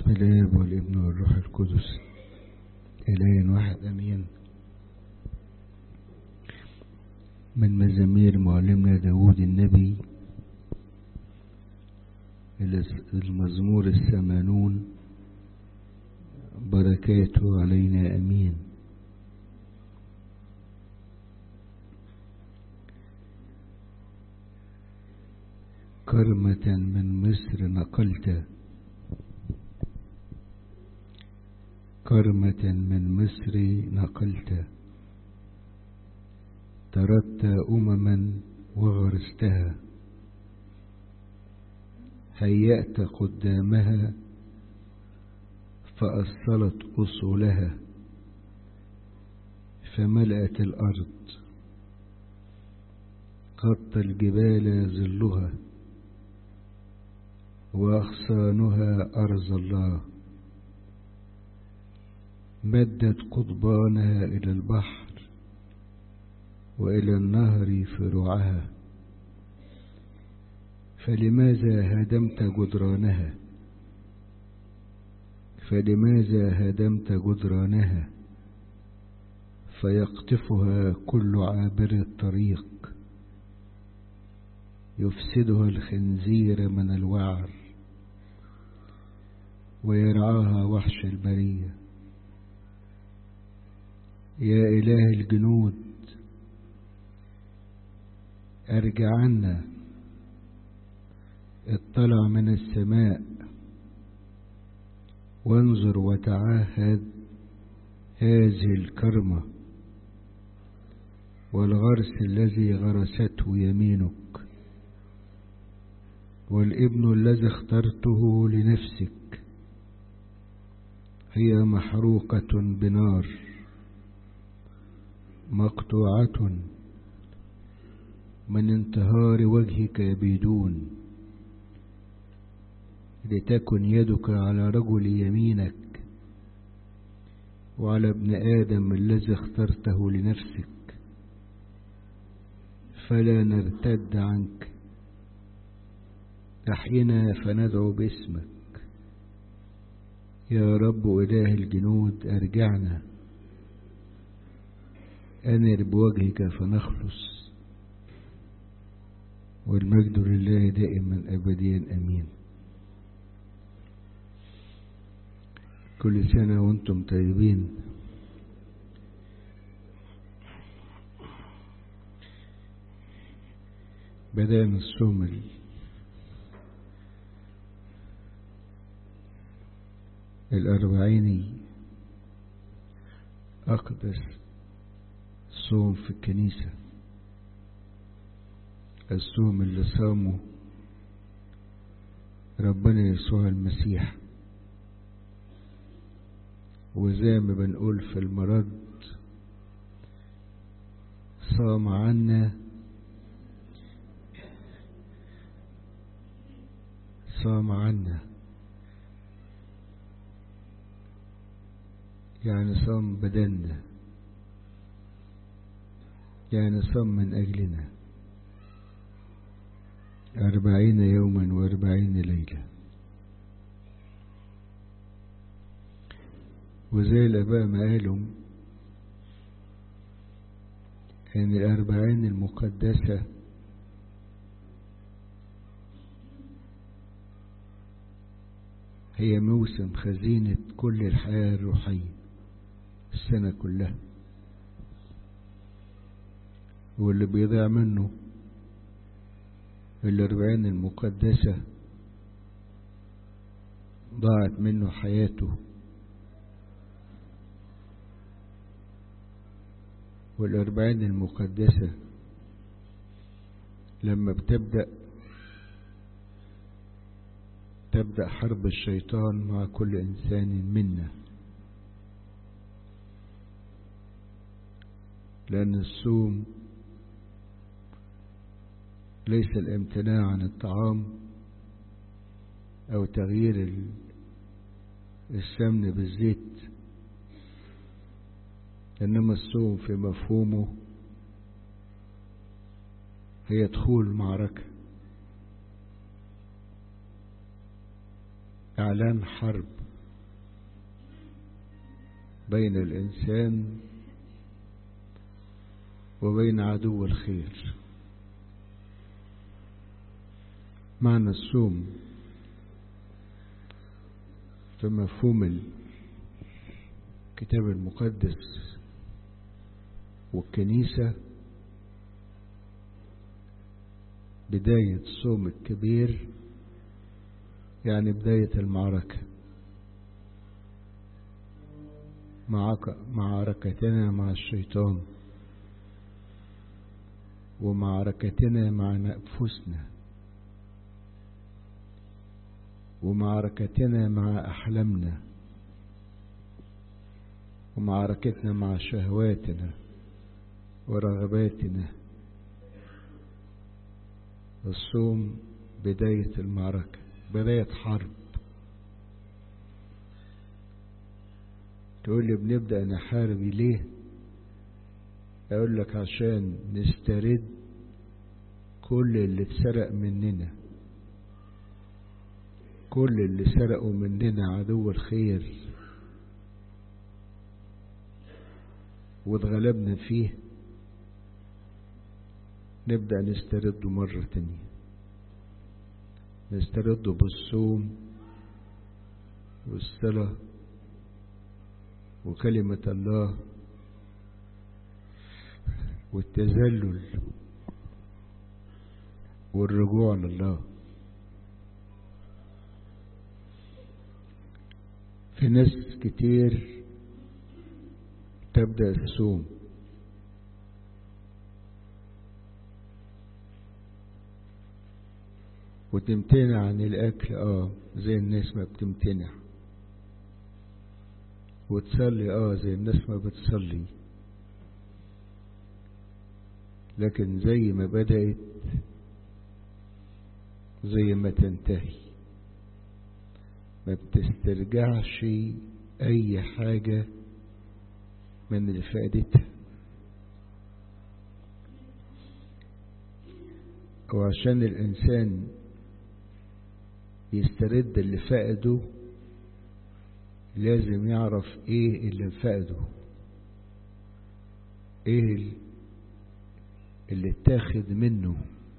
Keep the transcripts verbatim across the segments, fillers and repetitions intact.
بسم الآب والابن والروح القدس إله واحد أمين. من مزامير معلمنا داود النبي المزمور الثمانون، بركاته علينا أمين. كرمة من مصر نقلت، كرمة من مصر نقلت، طردت أمما وغرستها، هيأت قدامها فأصلت أصولها، فملأت الأرض، غطى الجبال ظلها، وأغصانها أرض الله، مدت قضبانها إلى البحر وإلى النهر فروعها. فلماذا هدمت جدرانها فلماذا هدمت جدرانها فيقطفها كل عابر الطريق، يفسدها الخنزير من الوعر، ويرعاها وحش البرية. يا إله الجنود أرجع عنا، اطلع من السماء وانظر وتعاهد هذه الكرمة والغرس الذي غرسته يمينك، والابن الذي اخترته لنفسك، هي محروقة بنار، مقطوعة من انتهار وجهك يبيدون، لتكن يدك على رجل يمينك وعلى ابن آدم الذي اخترته لنفسك، فلا نرتد عنك. أحينا فندعو باسمك يا رب إله الجنود. أرجعنا، أنر بوجهك فنخلص، والمجد لله دائما أبديا أمين. كل سنة وانتم طيبين. بدأنا الصوم الأربعيني، أقدس صوم في الكنيسة، الصوم اللي صامه ربنا يسوع المسيح. وزي ما بنقول في المرض، صام عنا صام عنا يعني صام بدننا، يعني صام من أجلنا أربعين يوما وأربعين ليلة. وزي الآباء ما قالوا أن الأربعين المقدسة هي موسم خزينة كل الحياة الروحية السنة كلها، واللي بيضيع منه الأربعين المقدسة ضاعت منه حياته. والأربعين المقدسة لما بتبدأ تبدأ حرب الشيطان مع كل إنسان منا، لأن الصوم ليس الامتناع عن الطعام أو تغيير السمن بالزيت، إنما الصوم في مفهومه هي دخول معركة، إعلان حرب بين الإنسان وبين عدو الخير. معنى الصوم في مفهوم الكتاب المقدس والكنيسة بداية الصوم الكبير، يعني بداية المعركة، معركتنا مع الشيطان ومعركتنا مع أنفسنا ومعركتنا مع أحلامنا ومعركتنا مع شهواتنا ورغباتنا. الصوم بداية المعركة، بداية حرب. تقول لي بنبدأ نحارب ليه؟ أقول لك عشان نسترد كل اللي اتسرق مننا، كل اللي سرقوا مننا عدو الخير واتغلبنا فيه، نبدأ نسترده مرة تانية. نسترده بالصوم والصلاة وكلمة الله والتذلل والرجوع لله. في ناس كتير تبدأ الصوم وتمتنع عن الأكل اه زي الناس ما بتمتنع، وتصلي اه زي الناس ما بتصلي، لكن زي ما بدأت زي ما تنتهي، ما بتسترجعش أي حاجة من اللي فقدتها. وعشان الإنسان يسترد اللي فقده لازم يعرف ايه اللي فقده، ايه اللي اتاخد منه،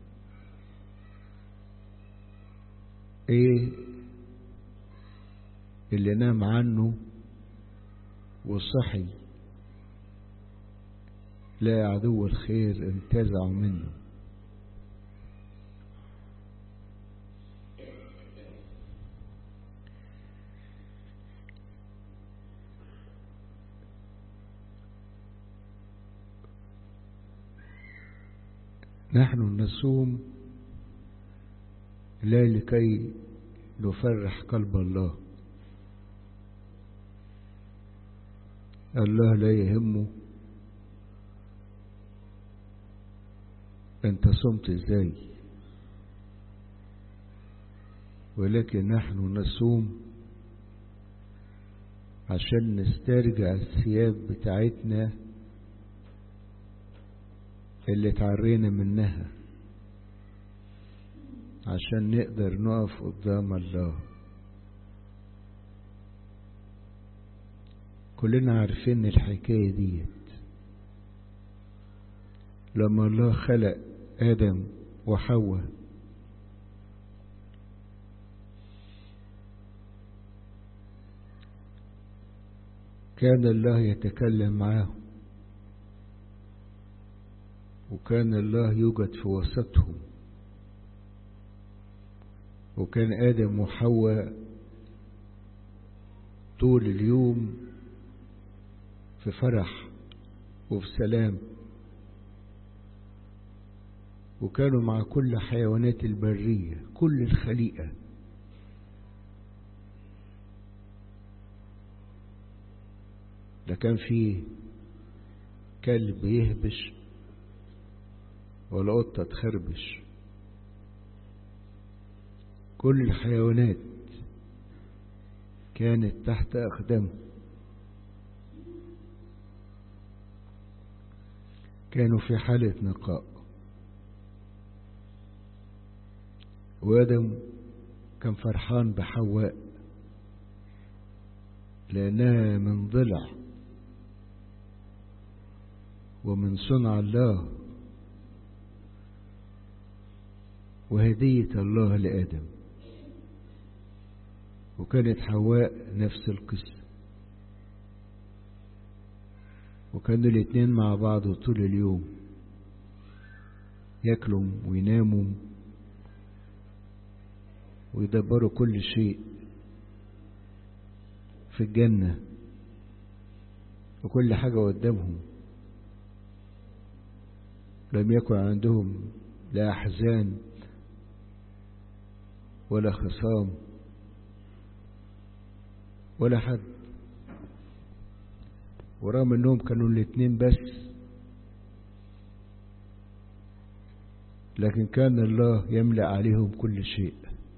ايه اللي نام عنه وصحي لا عدو الخير انتزعوا منه. نحن نصوم لا لكي نفرح قلب الله. الله لا يهمه انت صمت ازاي، ولكن نحن نصوم عشان نسترجع الثياب بتاعتنا اللي تعرينا منها، عشان نقدر نقف قدام الله. كلنا عارفين الحكاية ديت. لما الله خلق آدم وحواء كان الله يتكلم معاهم، وكان الله يوجد في وسطهم، وكان آدم وحواء طول اليوم في فرح وفي سلام، وكانوا مع كل حيوانات البرية، كل الخليقة. لا كان فيه كلب يهبش ولا قطة تخربش، كل الحيوانات كانت تحت أقدامه، كانوا في حالة نقاء. وآدم كان فرحان بحواء لأنها من ضلع ومن صنع الله وهدية الله لآدم. وكانت حواء نفس القصة، وكانوا الاتنين مع بعض طول اليوم ياكلوا ويناموا ويدبروا كل شيء في الجنة، وكل حاجة قدامهم. لم يكن عندهم لا أحزان ولا خصام ولا حد، ورغم انهم كانوا الاتنين بس، لكن كان الله يملأ عليهم كل شيء،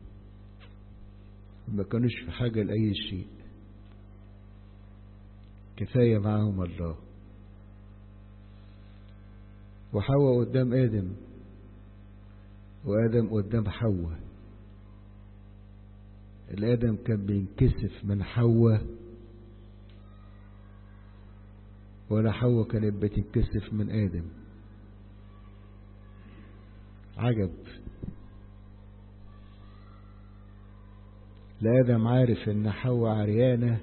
ما كانوش في حاجة لأي شيء، كفاية معهم الله. وحواء قدام آدم، وآدم قدام حواء. الآدم كان بينكسف من حواء، ولا حواء كانت بتنكسف من آدم. عجب. لا آدم عارف إن حواء عريانة،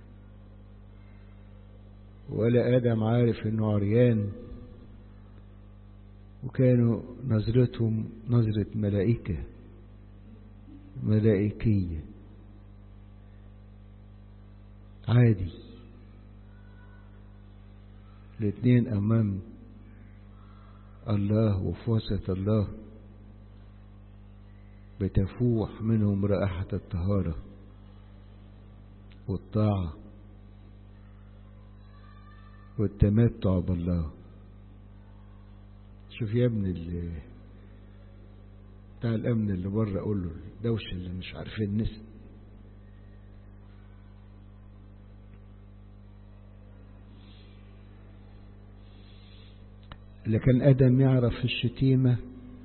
ولا آدم عارف إنه عريان، وكانوا نظرتهم نظرة ملائكة ملائكية عادي. الاثنين أمام الله وفي وسط الله بتفوح منهم رائحة الطهارة والطاعة والتمتع بالله. شوف يا ابن اللي بتاع الأمن اللي بره، أقول له الدوشة اللي مش عارفين نسمع. لا كان آدم يعرف الشتيمة،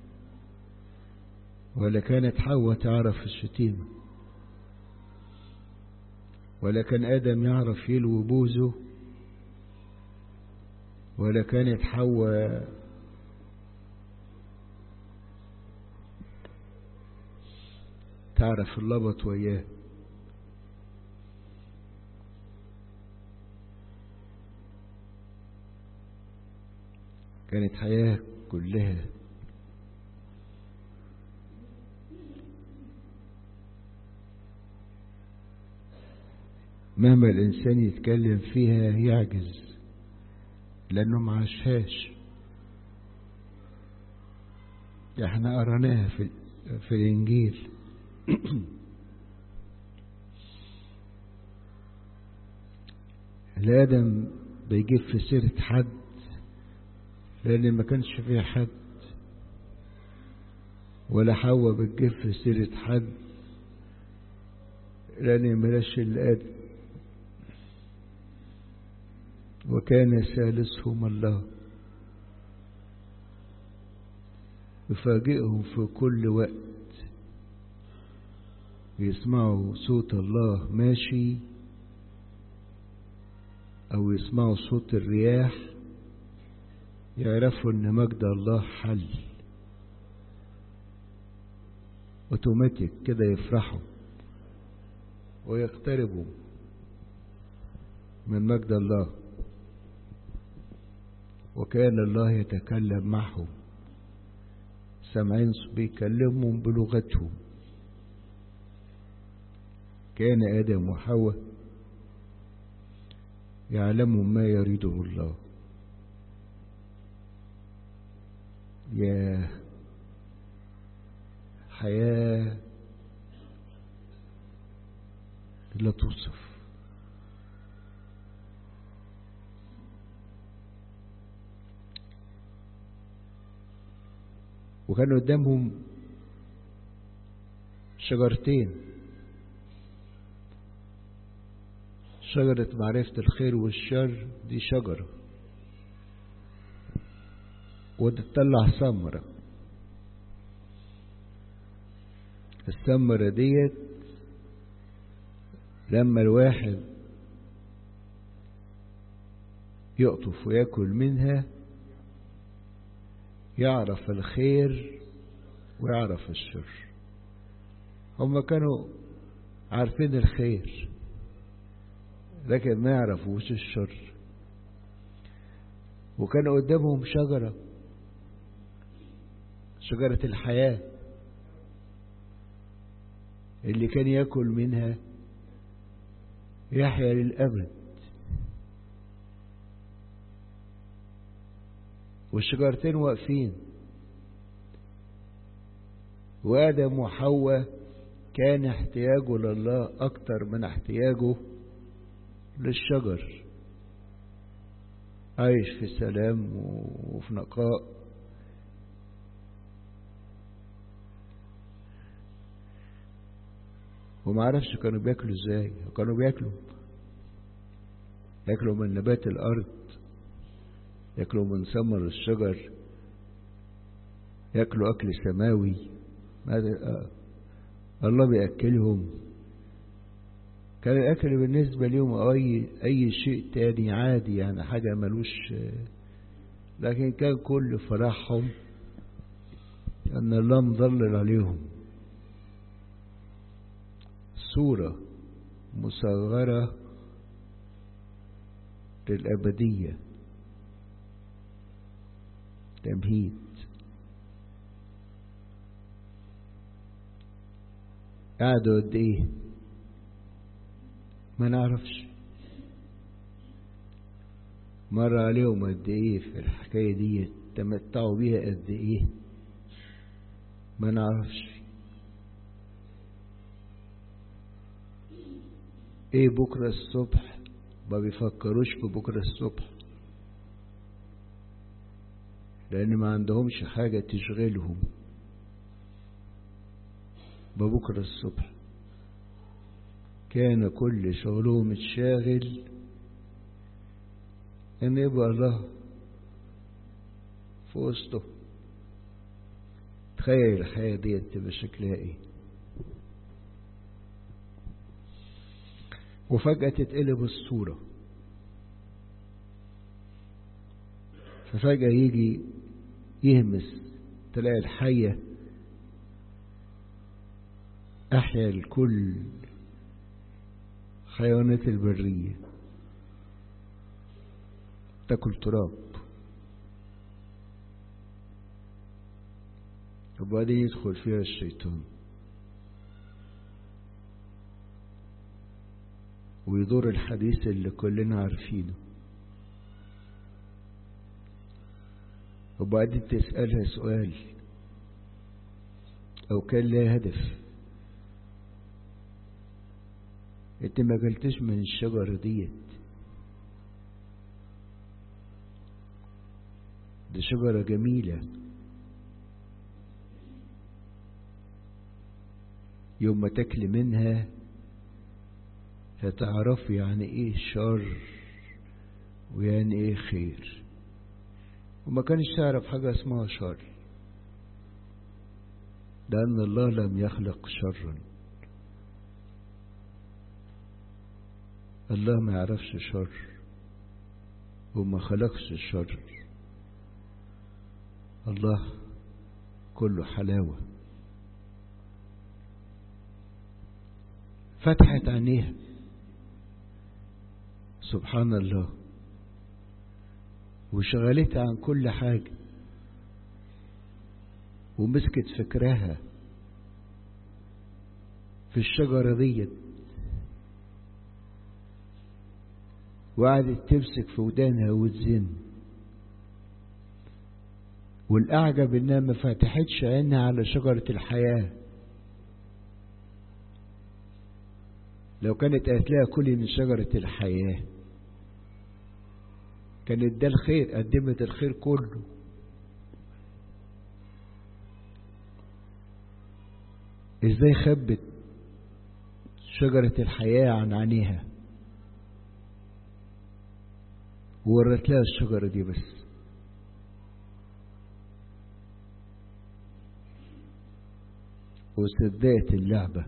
ولا كانت حواء تعرف الشتيمة، ولا كان آدم يعرف يلوي بوزه، ولا كانت حواء تعرف اللبط وياه. كانت حياة كلها مهما الإنسان يتكلم فيها يعجز، لأنه ما عاشهاش. احنا قرناها في, في الإنجيل. الآدم بيجيب في سيرة حد لأن ما كانش فيه حد، ولا حواء بتجيب في سيرة حد لأن ملاش إلا آدم، وكان ثالثهم الله يفاجئهم في كل وقت. يسمعوا صوت الله ماشي، أو يسمعوا صوت الرياح، يعرفوا إن مجد الله حل اوتوماتيك كده، يفرحوا ويقتربوا من مجد الله. وكان الله يتكلم معهم، سامعين بيكلمهم بلغتهم. كان آدم وحواء يعلموا ما يريده الله. يا حياة لا توصف. وكان قدامهم شجرتين، شجرة معرفة الخير والشر، دي شجرة وتطلع ثمرة. الثمرة ديت لما الواحد يقطف ويأكل منها يعرف الخير ويعرف الشر. هم كانوا عارفين الخير لكن ما يعرفوش الشر. وكان قدامهم شجرة، شجرة الحياة، اللي كان يأكل منها يحيا للأبد. والشجرتين واقفين، وآدم وحواء كان احتياجه لله أكتر من احتياجه للشجر. عايش في سلام وفي نقاء. وما عرفش كانوا بياكلوا ازاي. كانوا بياكلوا ياكلوا من نبات الأرض، ياكلوا من ثمر الشجر، ياكلوا أكل سماوي. ماذا الله بيأكلهم؟ كان الأكل بالنسبة لهم أي أي شيء تاني عادي، يعني حاجة ملوش، لكن كان كل فرحهم أن الله مظلل عليهم. صورة مصغرة للأبدية، تمهيد. قعدوا قد ايه ما نعرفش، مر عليهم قد ايه في الحكاية دي، تمتعوا بيها قد ايه ما نعرفش. ايه بكرة الصبح؟ ما بيفكروش في بكرة الصبح، لان ما عندهمش حاجة تشغلهم ببكرة الصبح. كان كل شغلهم الشاغل ان يبقى الله في وسطه. تخيل الحياة دي تبقى شكلها ايه، وفجأة تتقلب الصورة. ففجأة يجي يهمس، تلاقي الحية أحيا الكل، حيوانات البرية تاكل تراب. وبعدين يدخل فيها الشيطان ويدور الحديث اللي كلنا عارفينه. وبعدين تسألها سؤال أو كان لها هدف: انت ما قلتش من الشجرة ديت؟ دي شجرة جميلة، يوم ما تاكل منها هتعرف يعني ايه شر ويعني ايه خير. وما كانش تعرف حاجة اسمها شر، لأن الله لم يخلق شرا. الله ما يعرفش شر وما خلقش الشر. الله كله حلاوة. فتحت عينيها سبحان الله، وشغلتها عن كل حاجة، ومسكت فكرها في الشجرة ديت، وقعدت تمسك في ودانها وتزن. والأعجب إنها ما فتحتش عينها على شجرة الحياة. لو كانت قالت لها كلي من شجرة الحياة كانت ده الخير، قدمت الخير كله. ازاي خبت شجرة الحياة عن عينيها وورت لها الشجرة دي بس؟ وصدقت اللعبة.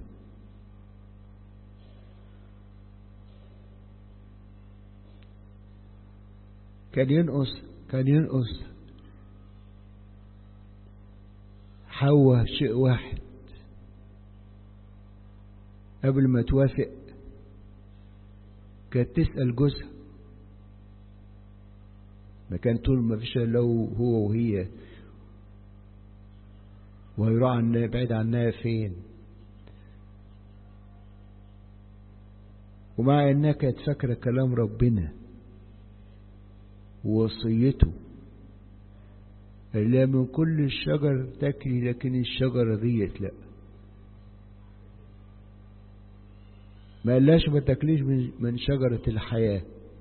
كان ينقص كان ينقص حواء شيء واحد. قبل ما توافق كانت تسأل جوزها، ما كان طول ما فيش الا هو وهي، وهيروح عنها بعيد عنها فين؟ ومع انها كانت فاكرة كلام ربنا ووصيته اللي من كل الشجر تاكلي، لكن الشجرة ديت لا، ما قالهاش ما تاكليش من شجرة الحياة.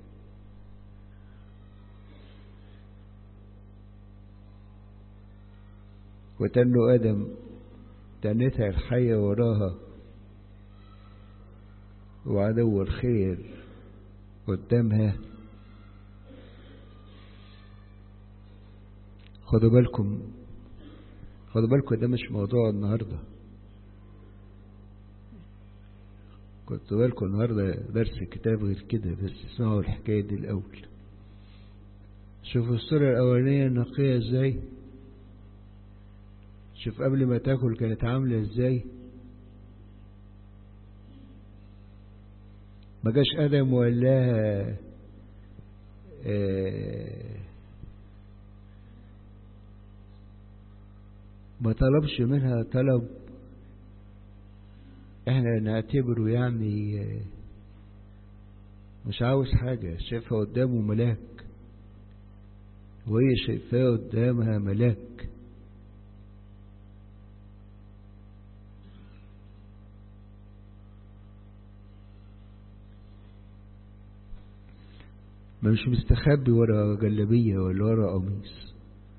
وتنو آدم تنتها الحية وراها، وعدو الخير قدامها. خدوا بالكم خدوا بالكم ده مش موضوع النهاردة. خدوا بالكم النهاردة درس كتاب غير كده، بس اسمعوا الحكاية دي الأول. شوفوا الصورة الأولانية نقية ازاي، شوف قبل ما تاكل كانت عاملة ازاي. ما جاش آدم ولا آه ما طلبش منها طلب احنا نعتبره يعني آه مش عاوز حاجة، شايفها قدامه ملاك وهي شايفاه قدامها ملاك. ما مش مستخبي ورا جلابية ولا ورا قميص،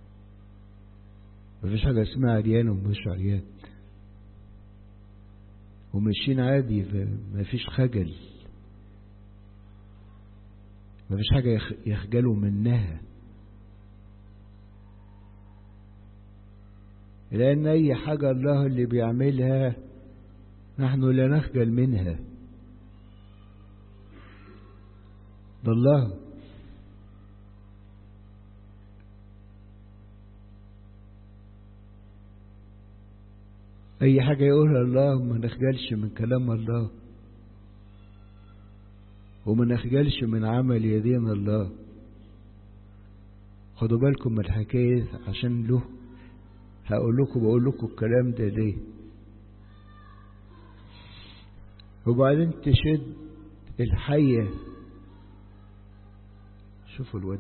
مفيش حاجة اسمها عريان ومش عريان، وماشيين عادي، مفيش خجل، مفيش حاجة يخجلوا منها، لأن أي حاجة الله اللي بيعملها نحن لا نخجل منها. ده الله. أي حاجة يقولها الله ما نخجلش من كلام الله، وما نخجلش من عمل يدين الله. خدوا بالكم من الحكاية عشان له هقول لكم بقول لكم الكلام ده ليه. وبعدين تشد الحية، شوفوا الود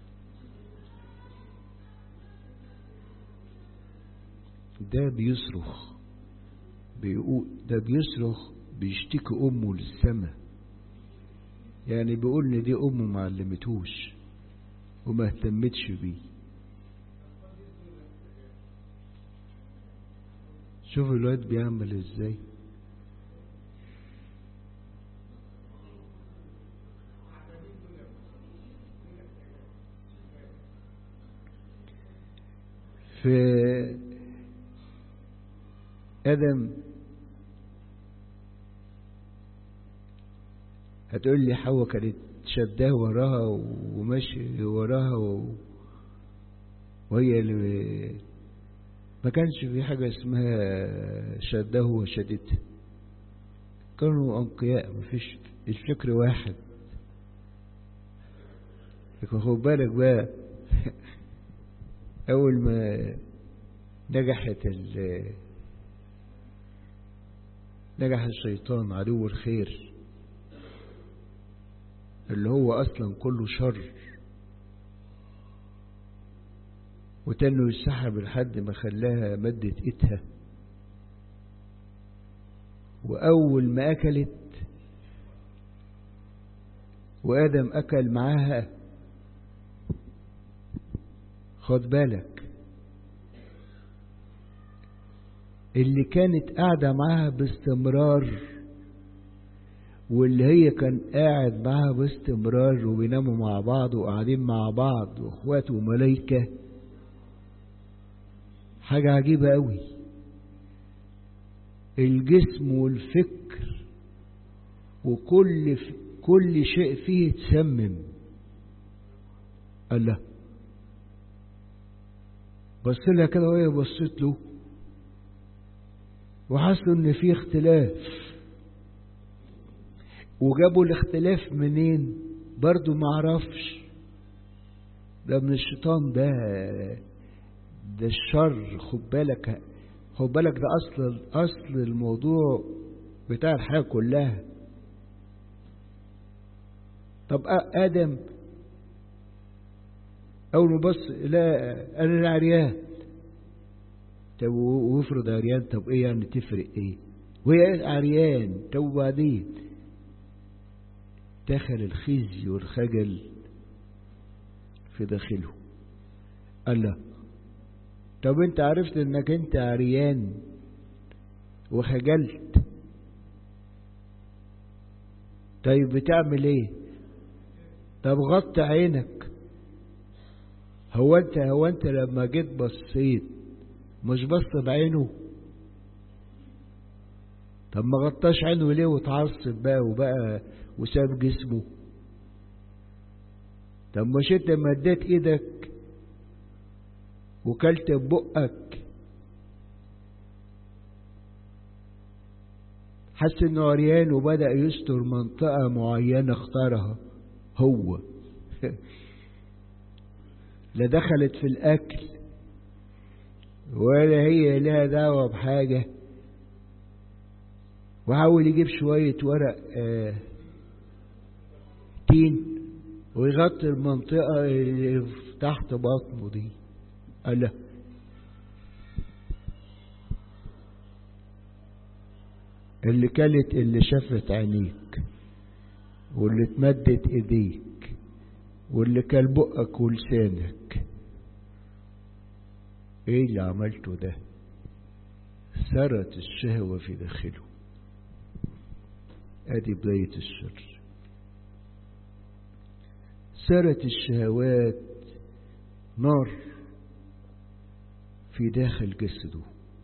ده بيصرخ، بيقول ده بيصرخ بيشتكي أمه للسماء، يعني بيقول ان دي أمه ما علمتوش وما اهتمتش بيه. شوفوا الواد بيعمل ازاي. في آدم هتقول لي حواء كانت شداه وراها وماشي وراها و... وهي اللي ما كانش في حاجة اسمها شداه وشدتها، كانوا أنقياء، مفيش الفكر واحد. لكن خد بالك بقى أول ما نجحت ال نجح الشيطان عدو الخير اللي هو أصلا كله شر، وتنه يسحب لحد ما خلاها مدت إيدها، وأول ما أكلت وآدم أكل معاها، خد بالك اللي كانت قاعدة معاها باستمرار واللي هي كان قاعد معاها باستمرار وبيناموا مع بعض وقاعدين مع بعض واخوات وملايكة، حاجة عجيبة قوي. الجسم والفكر وكل كل شيء فيه تسمم. الله بص لها كده وهي بصت له وحسوا ان في اختلاف، وجابوا الاختلاف منين برضو ما عرفش. ده من الشيطان، ده ده الشر. خد بالك خد بالك ده اصل اصل الموضوع بتاع الحياة كلها. طب ادم اول ما بص لا انا عريان، طب وافرض عريان، طب ايه يعني تفرق ايه؟ وهي عريان، طب وبعدين دخل الخزي والخجل في داخله. قال له طب انت عرفت انك انت عريان وخجلت، طيب بتعمل ايه؟ طب غطي عينك. هو انت هو انت لما جيت بصيت مش بص بعينه؟ طب ما غطاش عينه ليه وتعصب بقى وبقى وساب جسمه؟ طب مش انت مديت ايدك وكلت ببقك حس انه عريان وبدأ يستر منطقة معينة اختارها هو لا دخلت في الاكل ولا هي لها دعوة بحاجة، وحاول يجيب شوية ورق آه تين ويغطي المنطقة اللي تحت بطنه دي. قال له اللي كلت اللي شافت عينيك واللي اتمدت ايديك واللي كل بقك ولسانك، ايه اللي عملته ده؟ سرت الشهوة في داخله. ادي بداية الشر. سرت الشهوات نار في داخل جسده.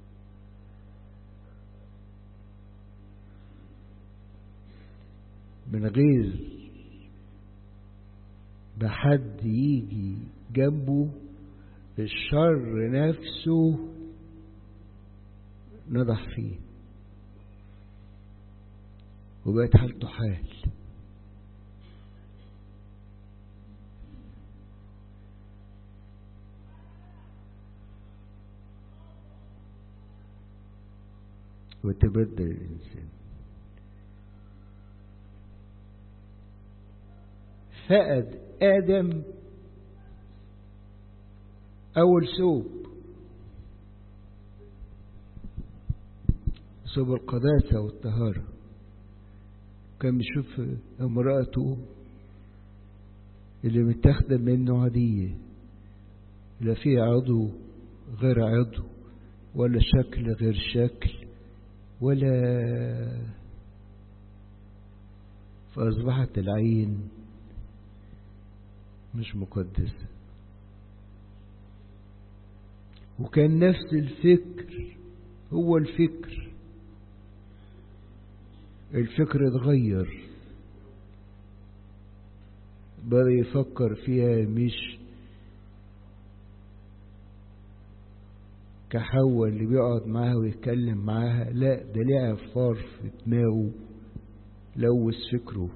من غير بحد يجي جنبه الشر نفسه نضح فيه وبقت حالته حال. وتبدل الإنسان. فقد آدم أول ثوب، ثوب القداسة والطهارة. كان بيشوف امرأته اللي متاخدة منه عادية، لا فيه عضو غير عضو ولا شكل غير شكل ولا، فأصبحت العين مش مقدسة. وكان نفس الفكر هو الفكر الفكر اتغير، بدأ يفكر فيها مش كحواء اللي بيقعد معاها ويتكلم معاها، لا ده ليه عفار في دماغه لوث فكره،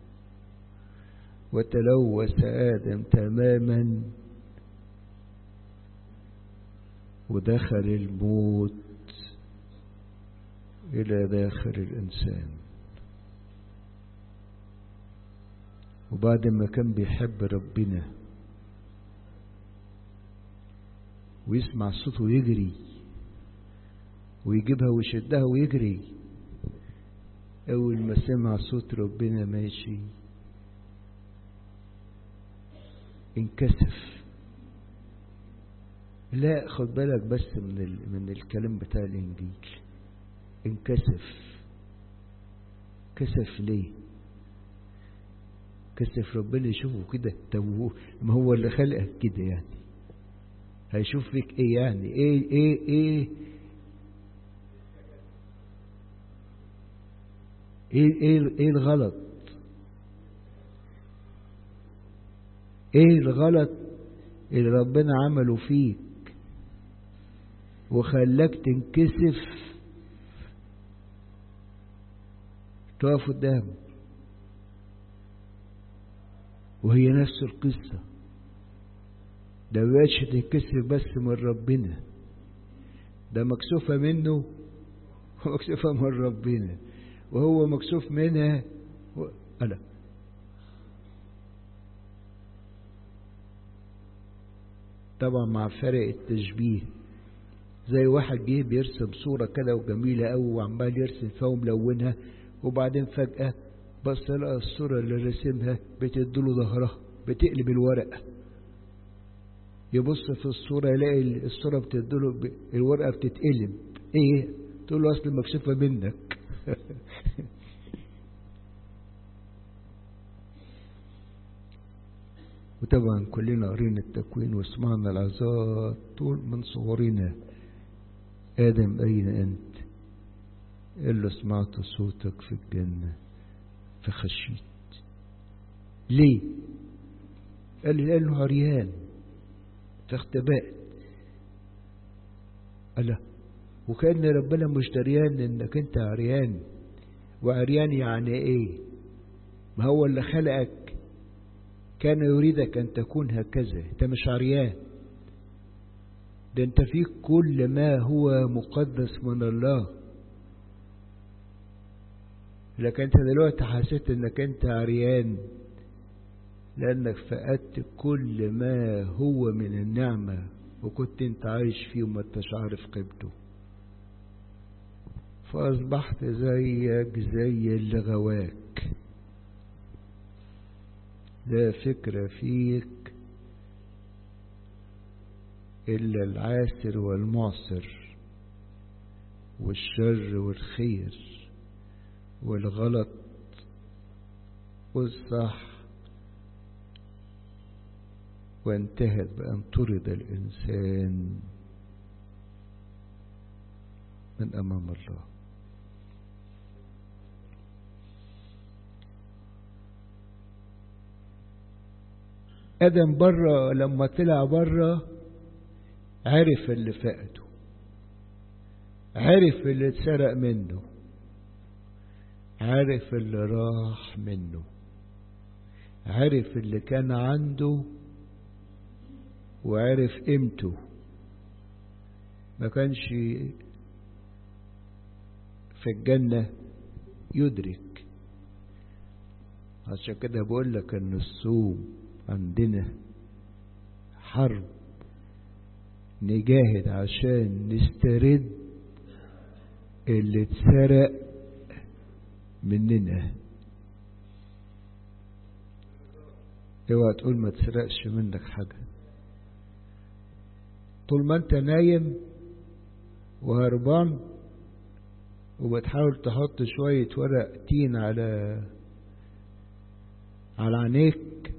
وتلوث آدم تماما ودخل الموت إلى داخل الإنسان. وبعد ما كان بيحب ربنا ويسمع صوته يجري ويجيبها ويشدها ويجري، أول ما سمع صوت ربنا ماشي انكسف. لا خد بالك بس من ال... من الكلام بتاع الإنجيل. انكسف. كسف ليه؟ كسف ربنا يشوفه كده؟ طب ما هو اللي خلقك كده، يعني هيشوف فيك ايه؟ يعني ايه ايه ايه ايه ايه, إيه الغلط؟ ايه الغلط اللي ربنا عمله فيك وخلاك تنكسف تقف قدامه، وهي نفس القصة. ده مبقتش تنكسر بس من ربنا، ده مكسوفة منه ومكسوفة من ربنا، وهو مكسوف منها و... ألا طبعا مع فرق التشبيه. زي واحد جه بيرسم صورة كده وجميلة أوي وعمال يرسم فيها وملونها، وبعدين فجأة بص لقى الصورة اللي رسمها بتديله ظهرها، بتقلب الورقة. يبص في الصورة يلاقي الصورة بتديله ب... الورقة بتتقلب. ايه؟ تقول له اصل مكشوفة منك. وطبعا كلنا قرينا التكوين وسمعنا العظات طول من صغرنا. آدم أين أنت؟ إلا سمعت صوتك في الجنة فخشيت. ليه؟ قال لي لأنه عريان فاختبأت. ألا وكأن ربنا مش دريان إنك أنت عريان. وعريان يعني إيه؟ ما هو اللي خلقك كان يريدك أن تكون هكذا. أنت مش عريان، ده أنت فيك كل ما هو مقدس من الله. لكن أنت دلوقتي حسيت أنك أنت عريان لأنك فقدت كل ما هو من النعمة، وكنت أنت عايش فيه وما انتش عارف قيمته، فأصبحت زيك زي اللي غواك. لا فكرة فيك إلا العاسر والمعسر والشر والخير والغلط والصح. وانتهت بأن طرد الإنسان من أمام الله. آدم بره، لما طلع بره عرف اللي فقده، عرف اللي اتسرق منه، عرف اللي راح منه، عرف اللي كان عنده وعرف قيمته. ما كانش في الجنة يدرك. عشان كده بقول لك ان الصوم عندنا حرب، نجاهد عشان نسترد اللي اتسرق مننا. اوعى تقول ما تسرقش منك حاجة. طول ما انت نايم وهربان وبتحاول تحط شوية ورق تين على على عينيك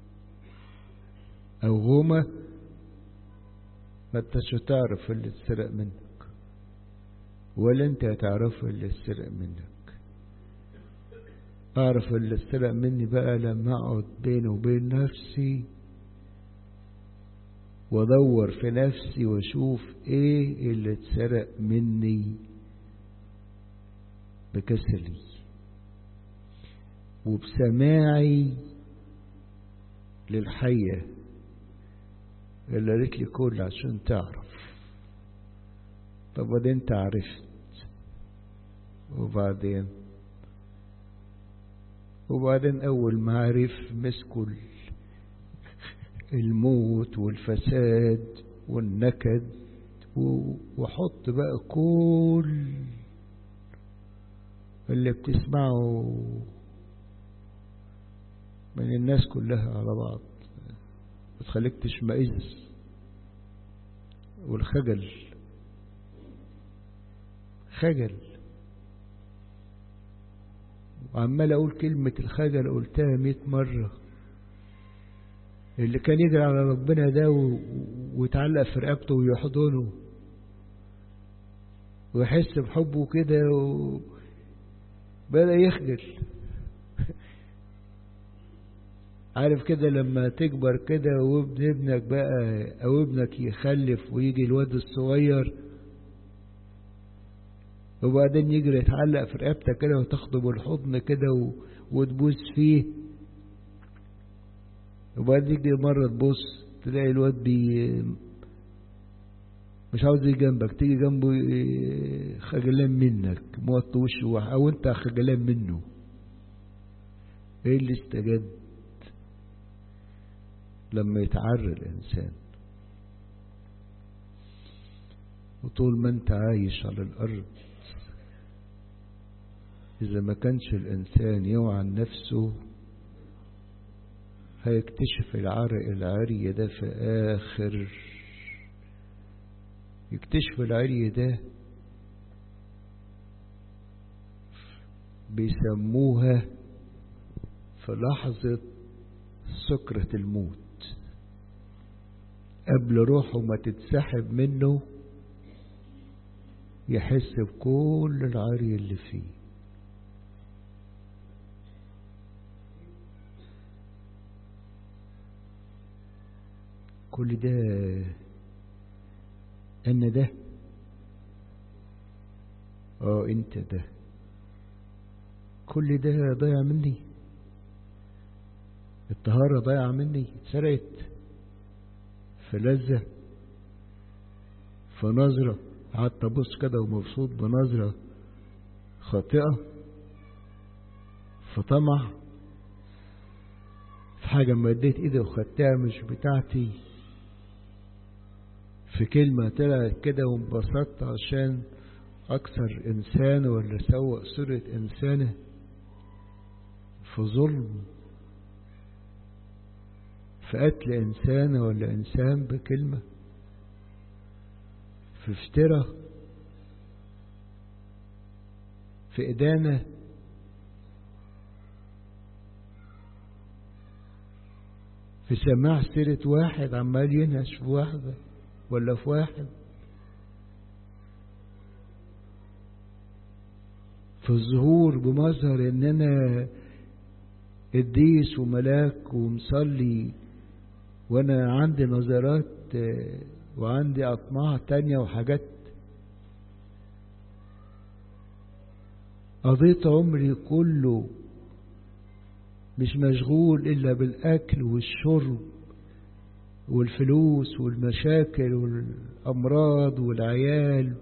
او غومة، ما انتش هتعرف اللي اتسرق منك، ولا انت هتعرف اللي اتسرق منك. اعرف اللي اتسرق مني بقى لما اقعد بيني وبين نفسي وادور في نفسي واشوف ايه اللي اتسرق مني بكسلي وبسماعي للحية اللي قالت لي كل عشان تعرف. طب وبعدين انت عرفت، وبعدين وبعدين اول ما عرف مسكوا الموت والفساد والنكد، وحط بقى كل اللي بتسمعه من الناس كلها على بعض بتخليك تشمئز. والخجل، خجل. وعمال اقول كلمة الخجل قلتها مئة مرة. اللي كان يجري على ربنا ده ويتعلق في رقبته ويحضنه ويحس بحبه كده بدأ يخجل. عارف كده لما تكبر كده وابن ابنك بقى او ابنك يخلف ويجي الواد الصغير وبعدين يجري يتعلق في رقبتك كده وتاخده بالحضن كده وتبوس فيه، وبعدين تيجي مرة تبص تلاقي الواد بي مش عاوز يجي جنبك، تيجي جنبه خجلان منك موطي وشه او انت خجلان منه. ايه اللي استجد؟ لما يتعرى الانسان. وطول ما انت عايش على الارض اذا ما كانش الانسان يوعى عن نفسه هيكتشف العرق العري ده في اخر، يكتشف العري ده بيسموها في لحظة سكرة الموت، قبل روحه ما تتسحب منه يحس بكل العري اللي فيه. كل ده أنا ده اه انت ده، كل ده ضيع مني، الطهارة ضيع مني، اتسرقت في لذة، في نظرة قعدت ابص كده ومبسوط بنظرة خاطئة، في طمع، في حاجة مديت ايدي وخدتها مش بتاعتي، في كلمة طلعت كده وانبسطت عشان اكثر انسان ولا سوء صورة انسانة، في ظلم، في قتل انسان ولا انسان بكلمة، في افتراء، في إدانة، في سماع سيرة واحد عمال ينهش في واحدة ولا في واحد، في الظهور بمظهر ان انا قديس وملاك ومصلي وانا عندي نظرات وعندي اطماع تانية وحاجات. قضيت عمري كله مش مشغول الا بالاكل والشرب والفلوس والمشاكل والامراض والعيال،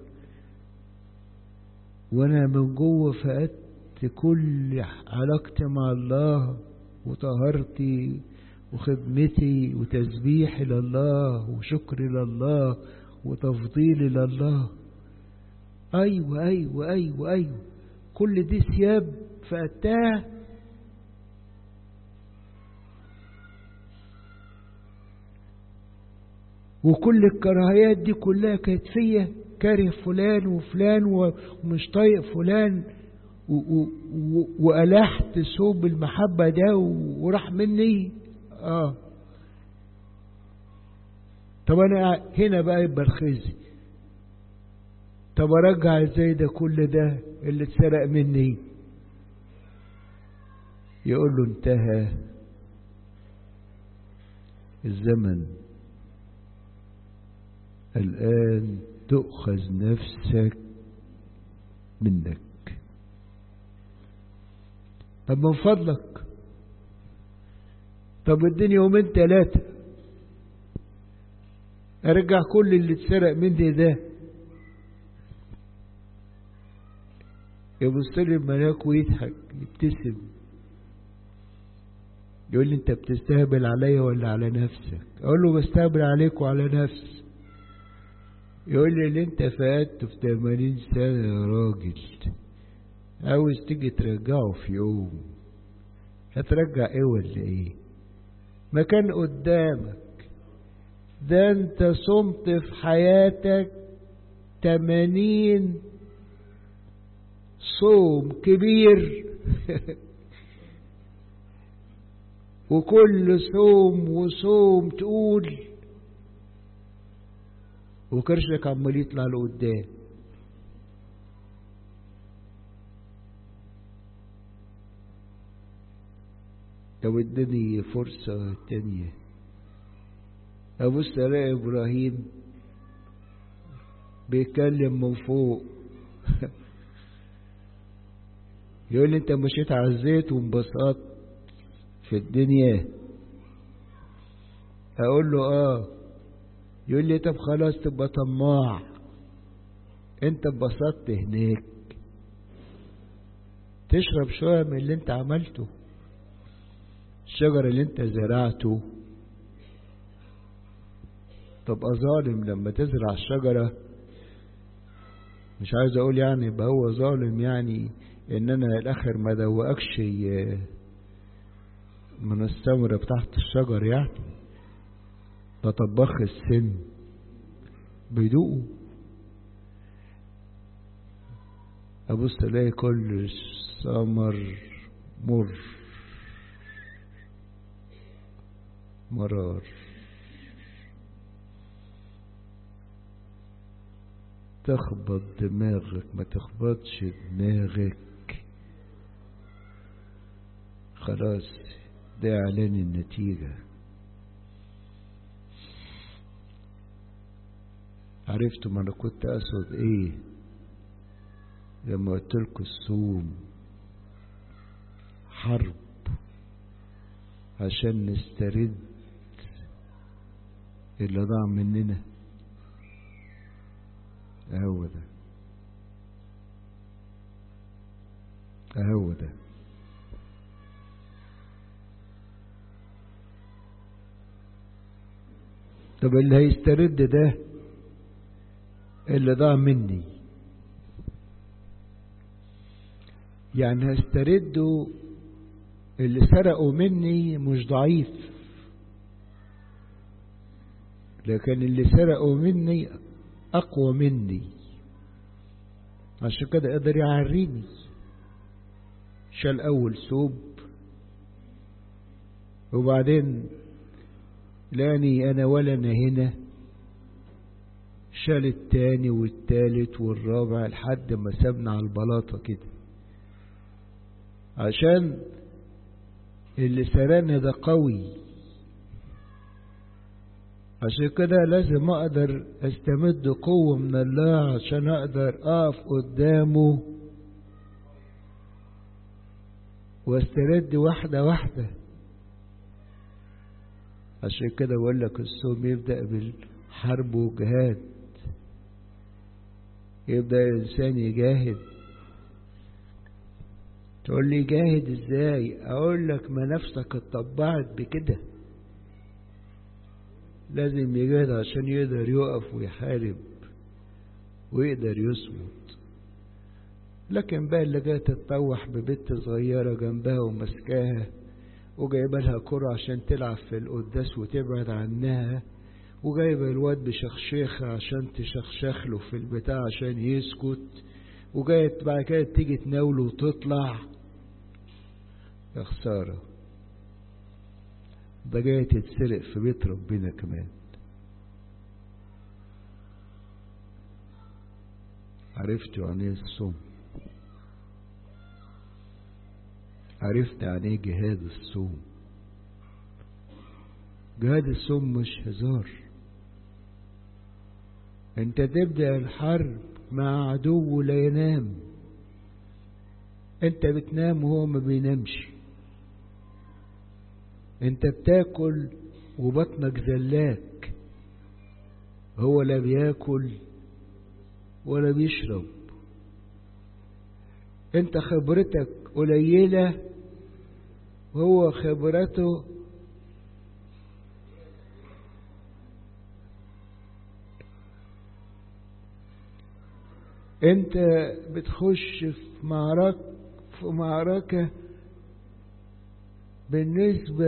وانا من جوه فقدت كل علاقتي مع الله وطهارتي وخدمتي وتسبيحي لله وشكري لله وتفضيلي لله. ايوه ايوه ايوه ايوه كل دي ثياب فقدتها، وكل الكراهيات دي كلها كانت فيا، كاره فلان وفلان ومش طايق فلان، وألحت ثوب المحبة ده وراح مني. اه طب انا هنا بقى يبقى الخزي، طب ارجع ازاي ده كل ده اللي اتسرق مني؟ يقول له انتهى الزمن، الآن تؤخذ نفسك منك. طب من فضلك، طب اديني يومين ثلاثة ارجع كل اللي اتسرق مني ده. يبص لي الملاك ويضحك يبتسم يقول لي انت بتستهبل عليا ولا على نفسك؟ اقول له بستهبل عليك وعلى نفسي. يقول لي اللي انت فقدته في ثمانين سنة يا راجل عاوز تيجي ترجعه في يوم، هترجع ايه ولا ايه؟ ما كان قدامك ده، انت صمت في حياتك تمانين صوم كبير وكل صوم وصوم تقول وكرشك عمال يطلع لقدام. لو اداني فرصة تانية ابص الاقي ابراهيم بيتكلم من فوق يقول لي انت مشيت على الزيت وانبسطت في الدنيا، اقول له اه. يقول لي طب خلاص تبقى طماع، انت انبسطت هناك تشرب شوية من اللي انت عملته، الشجر اللي انت زرعته. تبقى ظالم لما تزرع الشجرة. مش عايز اقول يعني يبقى هو ظالم، يعني ان انا الاخر ما دوقكش من الثمرة بتاعت الشجر، يعني ده طباخ السم بيدوقوا. ابص الاقي كل ثمر مر مرار. تخبط دماغك ما تخبطش دماغك، خلاص ده اعلان النتيجة. عرفتوا ما انا كنت اقصد ايه لما قلت لكم الصوم حرب عشان نسترد اللي ضاع مننا؟ اهو ده اهو ده. طب اللي هيسترد ده اللي ضاع مني، يعني هسترده اللي سرقوا مني مش ضعيف، لكن اللي سرقوا مني أقوى مني، عشان كده قدر يعريني. شال أول ثوب وبعدين لاني أنا ولا أنا هنا، شال التاني والتالت والرابع لحد ما سابنا على البلاطة كده، عشان اللي سرقني ده قوي. عشان كده لازم اقدر استمد قوة من الله عشان اقدر اقف قدامه واسترد واحدة واحدة. عشان كده بقول لك الصوم يبدأ بالحرب والجهاد، يبدأ الانسان يجاهد. تقول لي جاهد ازاي؟ اقول لك ما نفسك اتطبعت بكده، لازم يجاهد عشان يقدر يقف ويحارب ويقدر يصمت. لكن بقى اللي جايه تتطوح ببنت صغيرة جنبها ومسكاها وجايبه لها كرة عشان تلعب في القداس وتبعد عنها، وجايبه الواد بشخشيخة عشان تشخشخله في البتاع عشان يسكت، وجاية بعد كده تيجي تناوله وتطلع. يا خسارة، ده جاية تتسرق في بيت ربنا كمان. عرفتوا يعني ايه الصوم؟ عرفت يعني ايه جهاد الصوم؟ جهاد الصوم مش هزار. انت تبدأ الحرب مع عدو لا ينام، انت بتنام وهو ما بينامش، انت بتاكل وبطنك زلاك، هو لا بياكل ولا بيشرب. انت خبرتك قليلة وهو خبرته انت بتخش في معركة في معركة بالنسبة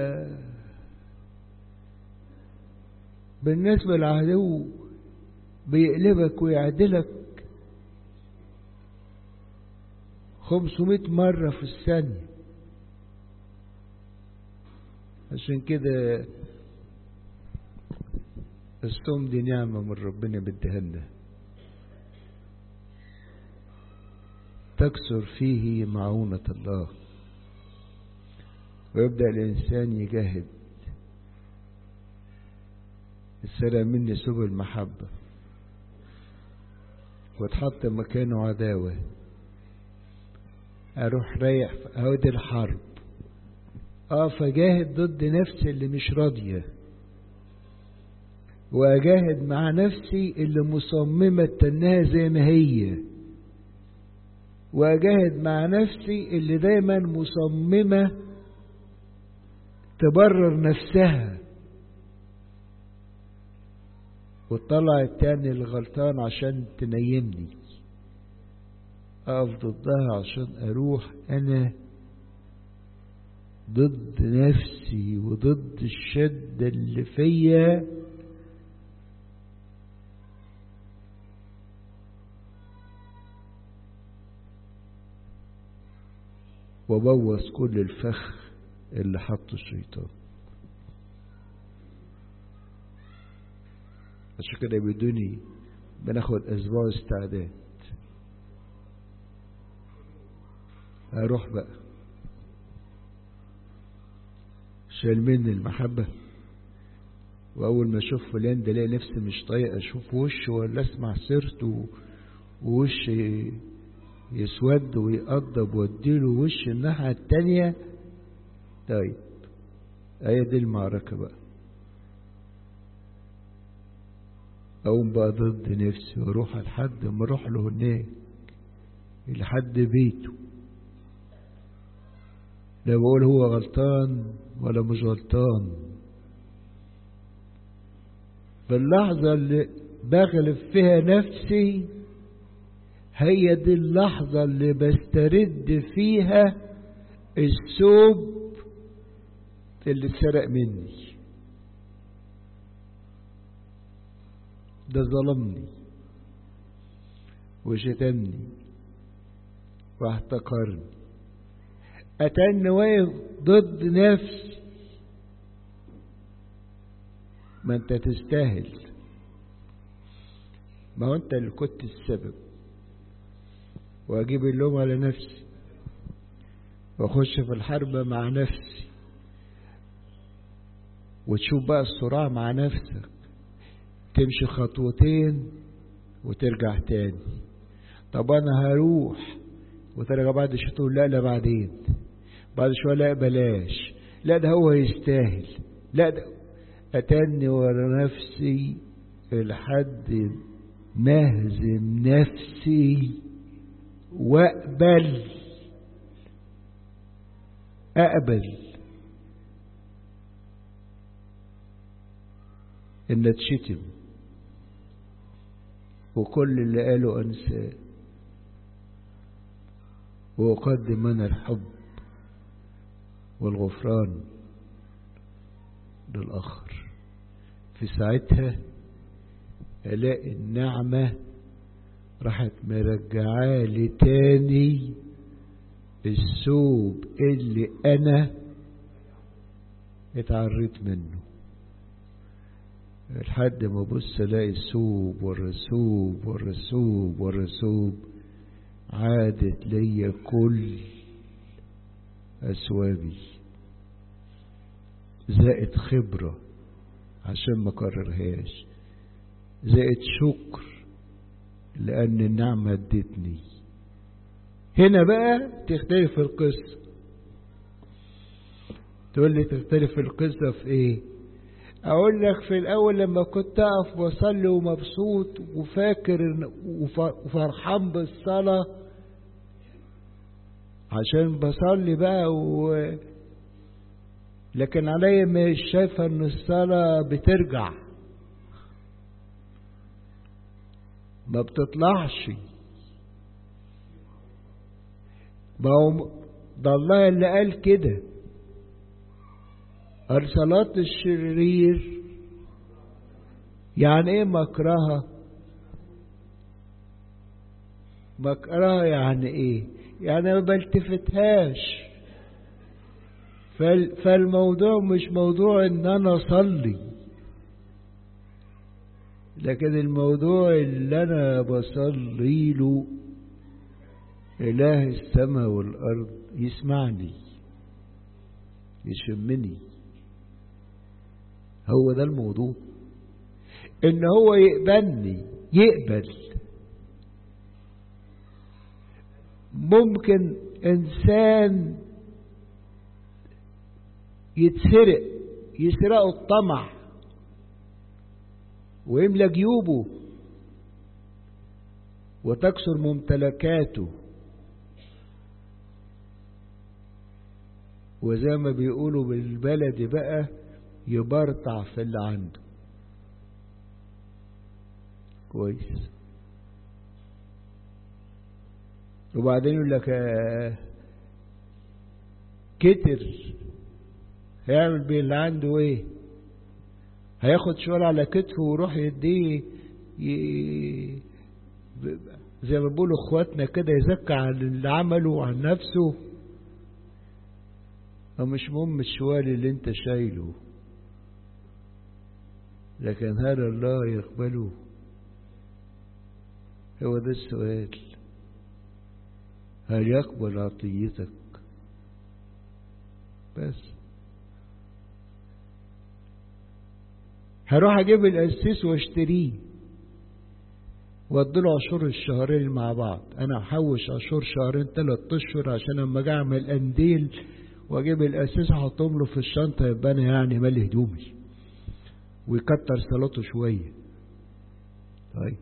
بالنسبة للعدو بيقلبك ويعدلك خمسمائة مرة في الثانية. عشان كده الصوم دي نعمة من ربنا بديها لنا، تكثر فيه معونة الله، ويبدأ الإنسان يجاهد. السلام مني سبل محبة، وتحط مكانه عداوة. اروح رايح اهو دي الحرب. اه فجاهد ضد نفسي اللي مش راضية، واجاهد مع نفسي اللي مصممة تنها زي ما هي، واجاهد مع نفسي اللي دايما مصممة تبرر نفسها، وتطلع التاني الغلطان عشان تنيمني. اقف ضدها عشان اروح انا ضد نفسي وضد الشدة اللي فيا، وبوظ كل الفخ اللي حطه الشيطان. عشان كده بدوني بناخد اسبوع استعداد. اروح بقى شايل مني المحبة، واول ما اشوف فلان ده الاقي نفسي مش طايق اشوف وشه ولا اسمع سيرته، ووش يسود ويقضب واديله وش الناحية التانية. طيب هي دي المعركة بقى. اقوم بقى ضد نفسي واروح لحد ما اروح له هناك لحد بيته، لا بقول هو غلطان ولا مش غلطان. في اللحظة اللي بغلب فيها نفسي هي دي اللحظة اللي بسترد فيها الثوب اللي اتسرق مني. ده ظلمني وشتمني واحتقرني، أتاني واقف ضد نفسي. ما انت تستاهل، ما هو انت اللي كنت السبب، واجيب اللوم على نفسي واخش في الحرب مع نفسي. وتشوف بقى الصراع مع نفسك، تمشي خطوتين وترجع تاني. طب انا هروح وترجع بعد شوية تقول لا لا بعدين، بعد شوية لا بلاش، لا ده هو يستاهل، لا ده أتاني ورا نفسي لحد ما اهزم نفسي واقبل اقبل ان اتشتم وكل اللي قاله انساه، واقدم انا الحب والغفران للاخر. في ساعتها الاقي النعمة راحت مرجعالي تاني الثوب اللي انا اتعريت منه، لحد ما ابص الاقي الثوب والرسوب والرسوب والرسوب عادت ليا كل اثوابي، زائد خبرة عشان ما اكررهاش، زائد شكر لأن النعمة ادتني. هنا بقى تختلف القصة. تقول لي تختلف القصة في ايه؟ اقول لك في الاول لما كنت اقف واصلي ومبسوط وفاكر وفرحان بالصلاة عشان بصلي بقى و... لكن عليا مش شايفة ان الصلاة بترجع، ما بتطلعش. ما هو ده الله اللي قال كده، صلاة الشرير يعني ايه مكرهة؟ مكرهة يعني ايه؟ يعني ما بلتفتهاش. فالموضوع مش موضوع ان انا اصلي، لكن الموضوع اللي انا بصلي له اله السماء والارض يسمعني يشمني. هو ده الموضوع، ان هو يقبلني، يقبل. ممكن إنسان يتسرق، يسرقه الطمع ويملى جيوبه وتكسر ممتلكاته، وزي ما بيقولوا بالبلد بقى يبرطع في اللي عنده. كويس. وبعدين يقول لك آه كتر، هيعمل بيه اللي عنده ايه؟ هياخد شوال على كتفه ويروح يديه ي... زي ما بيقولوا اخواتنا كده يزكى عن اللي عمله وعن نفسه. ومش مهم الشوال اللي انت شايله، لكن هل الله يقبله؟ هو ده السؤال. هل يقبل عطيتك؟ بس هروح اجيب القسيس واشتريه واديله عشور الشهرين مع بعض. انا محوش عشور شهرين ثلاث اشهر عشان اما اجي اعمل قنديل واجيب القسيس احطهم له في الشنطه، يبقى انا يعني مالي هدومي ويكتر صلاته شويه. طيب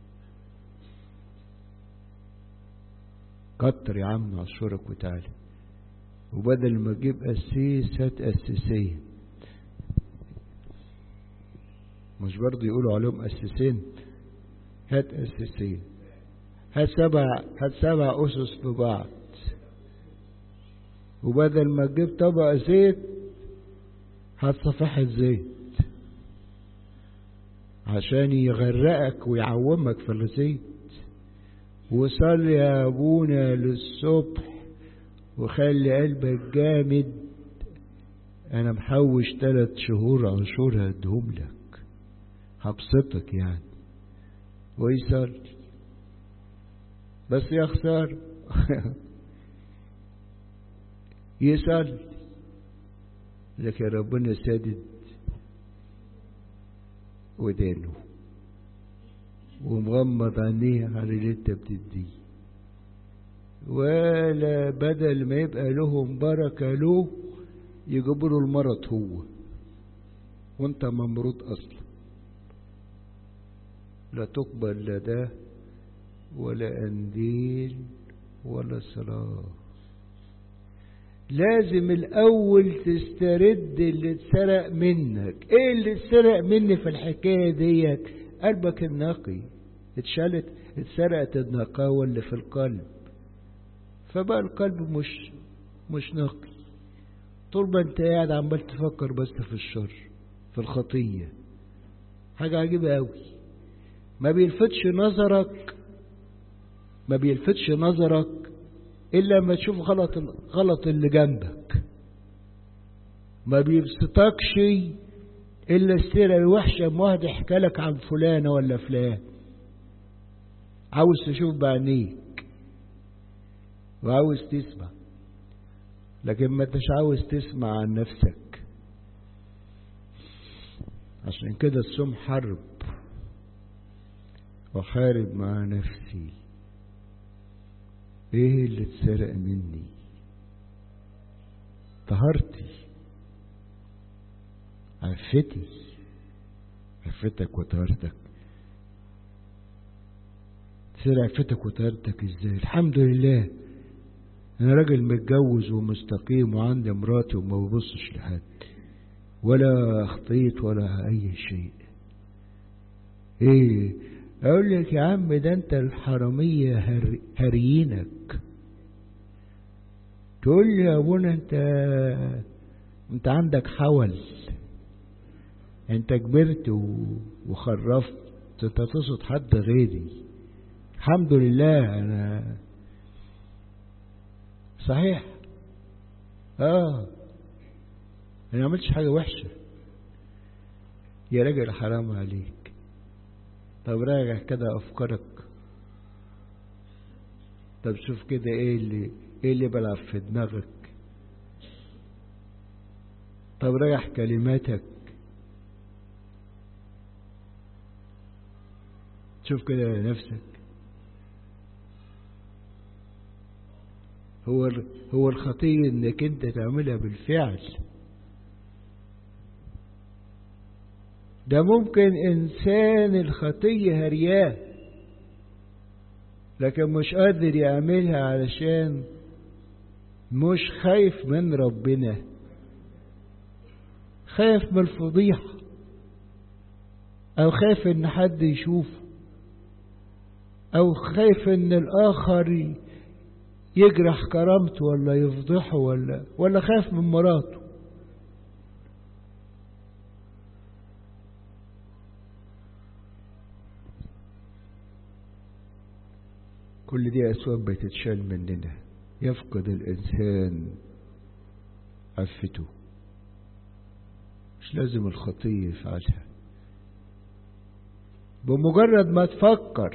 كتر يا عم عشورك وتعالى، وبدل ما تجيب قسيس هات قسيسين. مش برضه يقولوا عليهم قسيسين؟ هات قسيسين، هات سبع هات سبع أسس ببعض، وبدل ما تجيب طبق زيت هات صفيحة زيت عشان يغرقك ويعومك في الزيت. وصل يا ابونا للصبح وخلي قلبك جامد، انا محوش ثلاث شهور عشور هدهم لك، هبسطك يعني. ويصل بس يا خسارة يصل لكن ربنا سادد ودانه ومغمض عينيه على اللي انت بتديه، ولا بدل ما يبقى لهم بركة له يجيبوا له المرض هو وانت ممرض اصلا. لا تقبل لا ده ولا قنديل ولا صلاة. لازم الاول تسترد اللي اتسرق منك. ايه اللي اتسرق مني في الحكاية ديت؟ قلبك النقي. اتشالت اتسرقت النقاوة اللي في القلب، فبقى القلب مش مش نقي. طول ما انت قاعد عمال تفكر بس في الشر في الخطية. حاجة عجيبة قوي. ما بيلفتش نظرك ما بيلفتش نظرك الا ما تشوف غلط غلط اللي جنبك. ما بيبسطكش الا السيرة الوحشة ما واحد يحكي لك عن فلانة ولا فلان، عاوز تشوف بعينيك وعاوز تسمع، لكن ما انتش عاوز تسمع عن نفسك. عشان كده الصوم حرب، وحارب مع نفسي. ايه اللي اتسرق مني؟ طهارتي، عفتي، عفتك وطهارتك. تسرق عفتك وطهارتك ازاي؟ الحمد لله انا راجل متجوز ومستقيم وعندي مراتي وما ببصش لحد ولا اخطيت ولا اي شيء. ايه اقول لك يا عم؟ ده انت الحرامية هر... هريينك. تقول لي يا ابونا انت انت عندك حول، انت كبرت و... وخرفت، انت تقصد حد غيري. الحمد لله انا صحيح اه انا ما عملتش حاجة وحشة. يا راجل حرام عليك. طب راجع كده افكارك، طب شوف كده ايه اللي ايه اللي بلعب في دماغك، طب راجع كلماتك، شوف كده نفسك. هو هو الخطية انك انت تعملها بالفعل. ده ممكن انسان الخطية هرياه لكن مش قادر يعملها علشان مش خايف من ربنا، خايف من الفضيحة او خايف ان حد يشوفه او خايف ان الاخر يجرح كرامته ولا يفضحه ولا ولا خايف من مراته. كل دي أسباب بتتشال مننا، يفقد الإنسان عفته. مش لازم الخطية يفعلها، بمجرد ما تفكر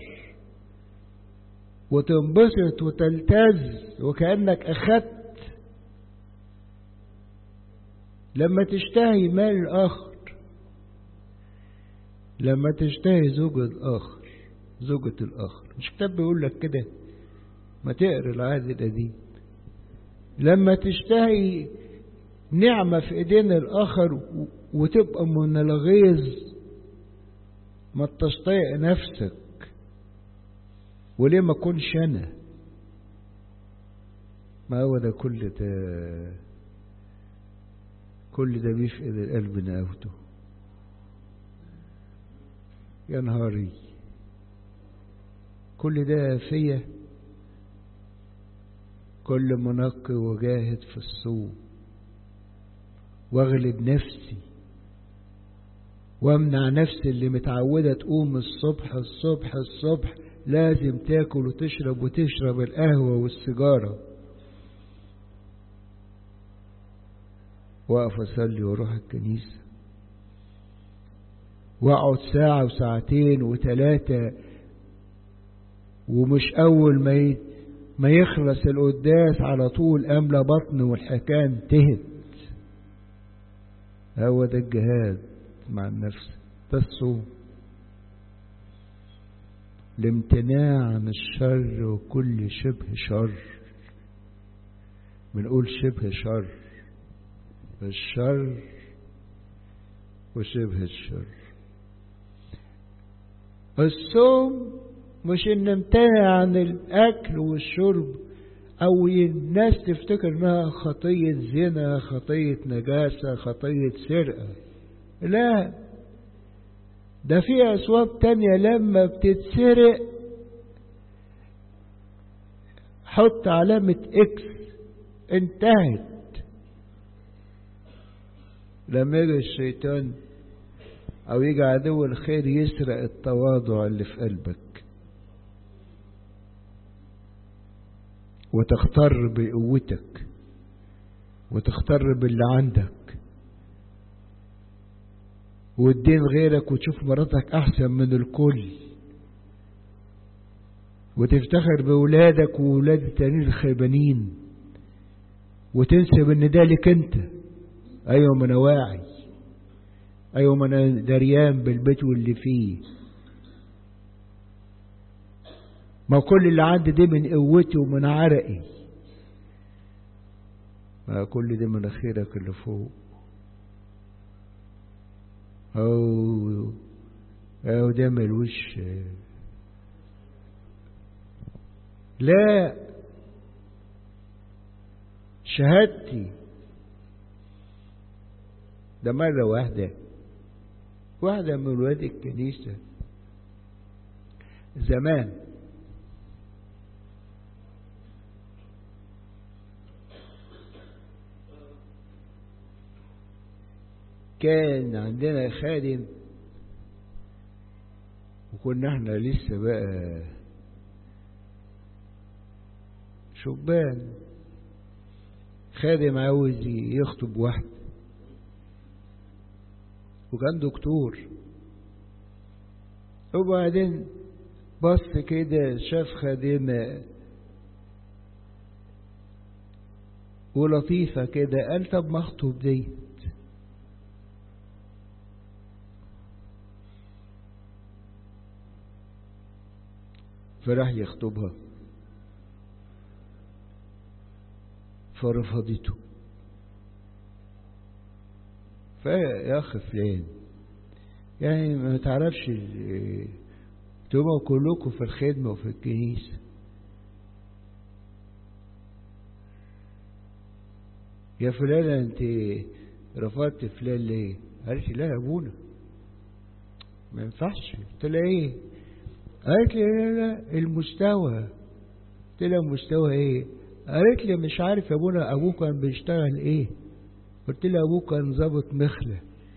وتنبسط وتلتز وكأنك أخدت، لما تشتهي مال الآخر، لما تشتهي زوجة الآخر، زوجة الآخر، مش كتاب بيقول لك كده؟ ما تقرأ العهد القديم. لما تشتهي نعمة في ايدين الآخر وتبقى من الغيظ ما تشتهي نفسك، وليه ما كنش أنا؟ ما هو ده كل ده كل ده بيفقد القلب نقاوته. يا نهاري، كل ده فيا، كل منقي وجاهد في السوق واغلب نفسي وامنع نفسي اللي متعودة تقوم الصبح الصبح الصبح لازم تاكل وتشرب وتشرب القهوة والسيجارة، واقف اصلي واروح الكنيسة واقعد ساعة وساعتين وثلاثة، ومش اول ما ما يخلص القداس على طول املى بطن والحكاية انتهت. هو ده الجهاد مع النفس، ده الصوم، الامتناع عن الشر وكل شبه شر. بنقول شبه شر، الشر وشبه الشر. الصوم مش ان نمتنع عن الاكل والشرب او الناس تفتكر انها خطية زنا، خطية نجاسة، خطية سرقة. لا، ده في اسباب تانية لما بتتسرق حط علامة اكس، انتهت. لما يجي الشيطان او يجي عدو الخير يسرق التواضع اللي في قلبك وتختار بقوتك وتختار باللي عندك وتدين غيرك وتشوف مراتك احسن من الكل وتفتخر بولادك وولاد التانيين الخيبانين وتنسب ان ده لك انت. ايوه ما انا واعي، ايوه ما انا دريان بالبيت واللي فيه، ما كل اللي عندي دي من قوتي ومن عرقي، ما كل ده من خيرك اللي فوق. او او ده ملوش. لا، شهادتي ده مرة واحدة واحدة من ولاد الكنيسة زمان كان عندنا خادم وكنا احنا لسه بقى شبان، خادم عاوز يخطب واحد وكان دكتور، وبعدين بص كده شاف خادمة ولطيفة كده قال طب ما اخطب دي، فراح يخطبها. فرفضته. فيا أخ فلان يعني ما تعرفش تبقوا كلكم في الخدمة وفي الكنيسة. يا فلانة انت رفضت فلان ليه؟ قالت لي لا يا ابونا ما ينفعش. قلت لها ايه؟ قالت لي لا لا المستوى. قلت لها مستوى ايه؟ قالت لي مش عارف يا ابونا ابوه كان بيشتغل ايه. قلت لها ابوه كان ضابط مخلة.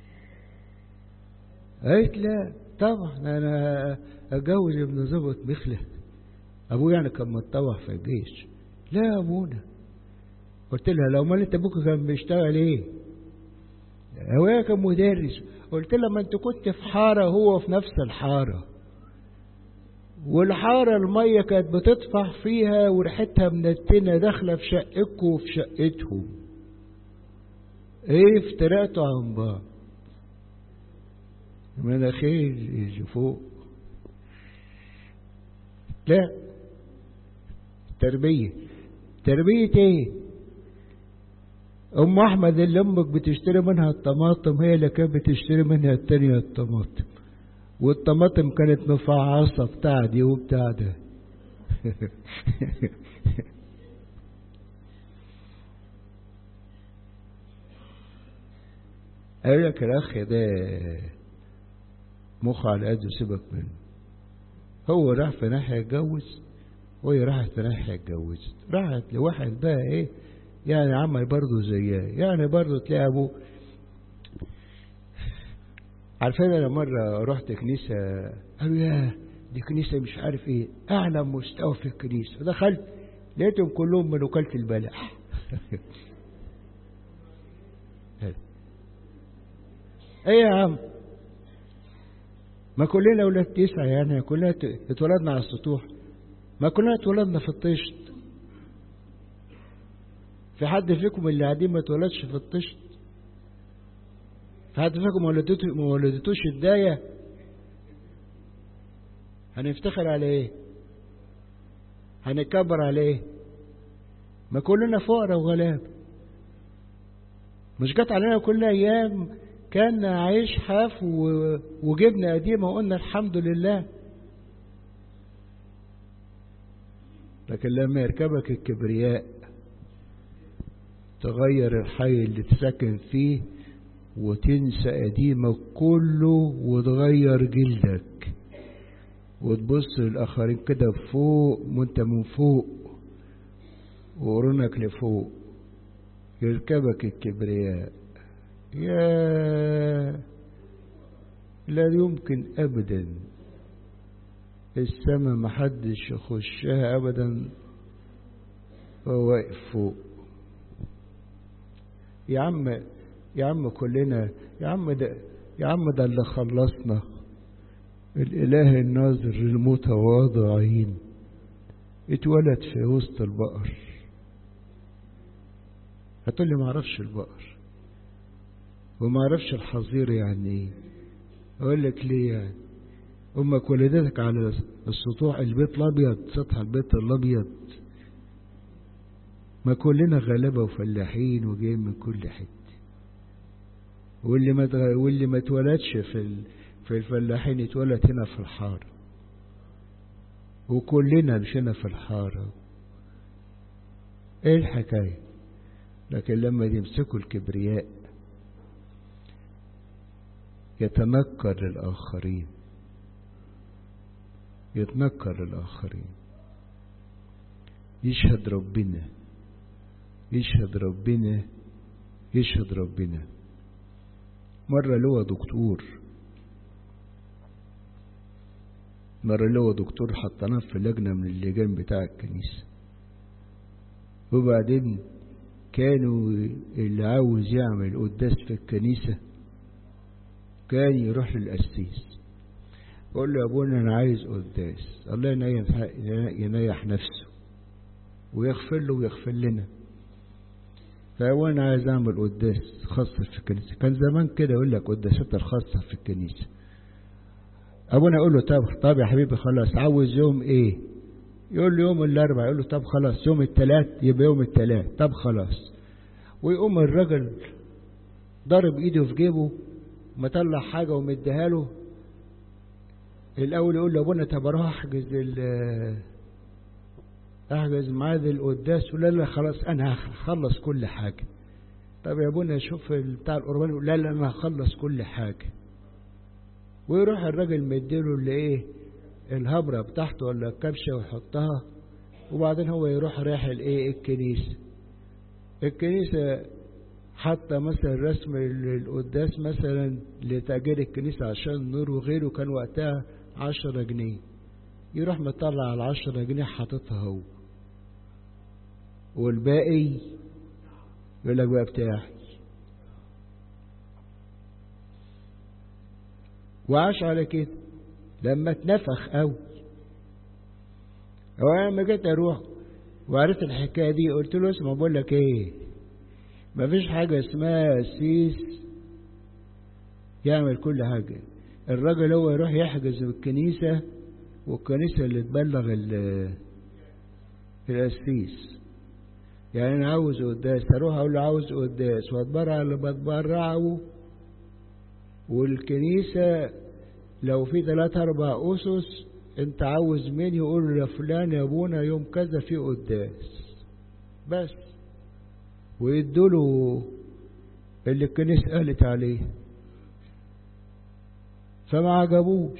قالت لا طبعا انا اتجوز ابن ضابط مخلة، ابوه يعني كان متطوع في الجيش. لا يا ابونا. قلت لها لو ما انت ابوك كان بيشتغل ايه؟ هو كان مدرس. قلت لها ما انت كنت في حارة هو في نفس الحارة، والحارة المية كانت بتطفح فيها وريحتها منتنة داخلة في شقتكم وفي شقتهم. ايه افترقتوا عن بعض؟ مناخير يجي فوق. لا تربية. تربية ايه؟ ام احمد اللي امك بتشتري منها الطماطم هي اللي كانت بتشتري منها التانية الطماطم، والطماطم كانت مفعصة بتاع دي وبتاع ده. قال لك الاخ ده مخ على قده سيبك منه. هو راح في ناحية يتجوز وهي راحت في ناحية اتجوزت. راحت لواحد بقى ايه يعني عمل برضه زيها، يعني برضه تلاقي ابوه. عارفين انا مرة رحت كنيسة قالوا يا دي كنيسة مش عارف ايه اعلى مستوى في الكنيسة. دخلت لقيتهم كلهم من وكالة البلح. ايه يا عم ما كلنا ولاد تسعة يعني كلنا اتولدنا على السطوح، ما كلنا اتولدنا في الطشت. في حد فيكم اللي قاعدين ما اتولدش في الطشت؟ في حد فيكم ما ولدتوش الداية؟ هنفتخر على ايه؟ هنكبر على ايه؟ ما كلنا فقراء وغلاب. مش جت علينا كل ايام كان عيش حاف وجبنة قديمة وقلنا الحمد لله. لكن لما يركبك الكبرياء تغير الحي اللي تسكن فيه وتنسى قديمك كله وتغير جلدك وتبص للآخرين كده فوق وانت من فوق وقرونك لفوق. يركبك الكبرياء يا لا يمكن ابدا السماء محدش يخشها ابدا وهو واقف فوق. يا عم يا عم كلنا يا عم ده يا عم ده اللي خلصنا الاله الناظر المتواضعين اتولد في وسط البقر. هتقول لي ما اعرفش البقر وما اعرفش الحظير يعني ايه. اقول لك ليه يعني امك ولدتك على السطوح البيت الابيض سطح البيت الابيض. ما كلنا غلابه وفلاحين وجايين من كل حته. واللي ما واللي ما اتولدش في ال... في الفلاحين اتولد هنا في الحاره. وكلنا مشينا في الحاره. ايه الحكايه؟ لكن لما يمسكوا الكبرياء يتنكر للآخرين يتنكر للآخرين يشهد ربنا يشهد ربنا يشهد ربنا. مرة اللي هو دكتور مرة اللي هو دكتور حطناه في لجنة من اللجان بتاع الكنيسة، وبعدين كانوا اللي عاوز يعمل قداس في الكنيسة كان يروح للقسيس يقول له يا ابونا انا عايز قداس. الله ينيح نفسه ويغفر له ويغفر لنا. فانا عايز اعمل قداس خاص في الكنيسة. كان زمان كده يقول لك قداسات الخاصة في الكنيسة. ابونا يقول له طب طب يا حبيبي خلاص عاوز يوم ايه؟ يقول له يوم الاربع، يقول له طب خلاص يوم الثلاث يبقى يوم الثلاث، طب خلاص. ويقوم الراجل ضرب ايده في جيبه مطلع حاجه ومديها له. الاول يقول له ابونا طب اروح احجز ال احجز ميعاد القداس، ولا لا خلاص انا هخلص كل حاجه. طب يا ابونا شوف بتاع القربان، يقول لا لا انا هخلص كل حاجه. ويروح الراجل مديله اللي ايه الهبره بتاعته ولا الكبشه ويحطها، وبعدين هو يروح رايح الايه الكنيسه. الكنيسه حتى مثلا رسم القداس مثلا لتأجير الكنيسة عشان النور وغيره كان وقتها عشرة جنيه، يروح مطلع على عشرة جنيه حاططها هو، والباقي يقول لك بقى بتاعي. وعاش على كده لما اتنفخ قوي. هو انا لما جيت اروح وعرفت الحكايه دي قلت له اسمع بقول لك ايه، مفيش حاجة اسمها قسيس يعمل كل حاجة. الراجل هو يروح يحجز بالكنيسة، والكنيسة اللي تبلغ القسيس. يعني أنا عاوز قداس أروح أقول له عاوز قداس وأتبرع اللي بتبرعه، والكنيسة لو في ثلاثة أربع أسس أنت عاوز مين يقول له يا فلان يا أبونا يوم كذا في قداس بس، ويدوله اللي الكنيسة قالت عليه. فما عجبوش،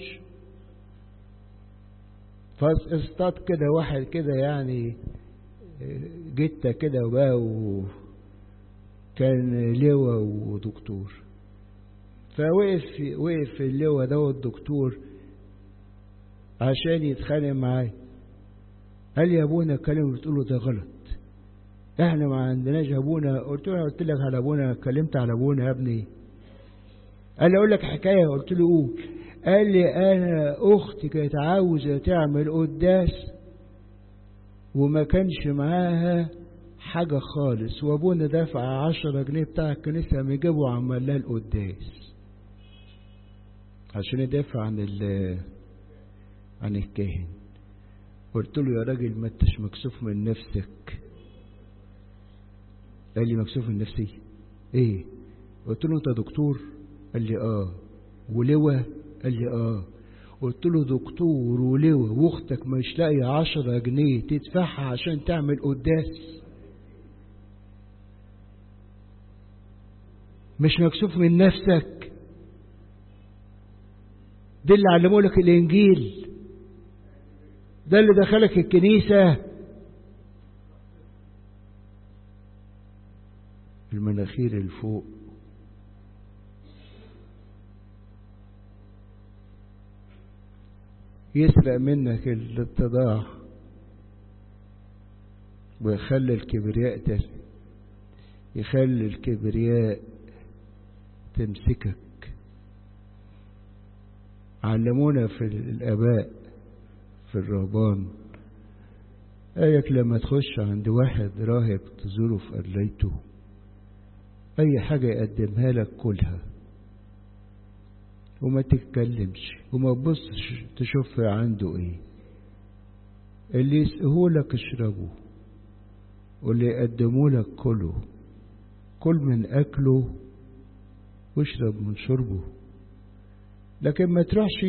فاصطاد كده واحد كده يعني جتة كده وبقى، وكان لواء ودكتور. فوقف وقف اللواء ده والدكتور عشان يتخانق معايا. قال يا ابونا الكلام اللي بتقوله ده غلط، احنا ما عندناش ابونا. قلت له قلت لك على ابونا، اتكلمت على ابونا يا ابني. قال لي اقول لك حكايه. قلت له قول. قال لي انا اختي كانت عاوزه تعمل قداس وما كانش معاها حاجه خالص، وابونا دافع عشرة جنيه بتاع الكنيسه مجيبه وعمل لها القداس عشان يدافع عن ال عن الكاهن. قلت له يا راجل ما انتش مكسوف من نفسك. قال لي مكسوف من نفسي ايه؟ قلت له انت دكتور؟ قال لي اه. ولواء؟ قال لي اه. قلت له دكتور ولواء واختك مش لاقيه عشرة جنيه تدفعها عشان تعمل قداس؟ مش مكسوف من نفسك؟ ده اللي علموا لك الانجيل، ده اللي دخلك الكنيسه. المناخير الفوق يسرق منك الاتضاع ويخلي الكبرياء ده يخلي الكبرياء تمسكك. علمونا في الآباء في الرهبان ايك لما تخش عند واحد راهب تزوره في قريته اي حاجة يقدمها لك كلها وما تتكلمش وما تبصش تشوف عنده ايه. اللي يسقهولك اشربه واللي يقدمولك كله. كل من اكله واشرب من شربه. لكن ما تروحش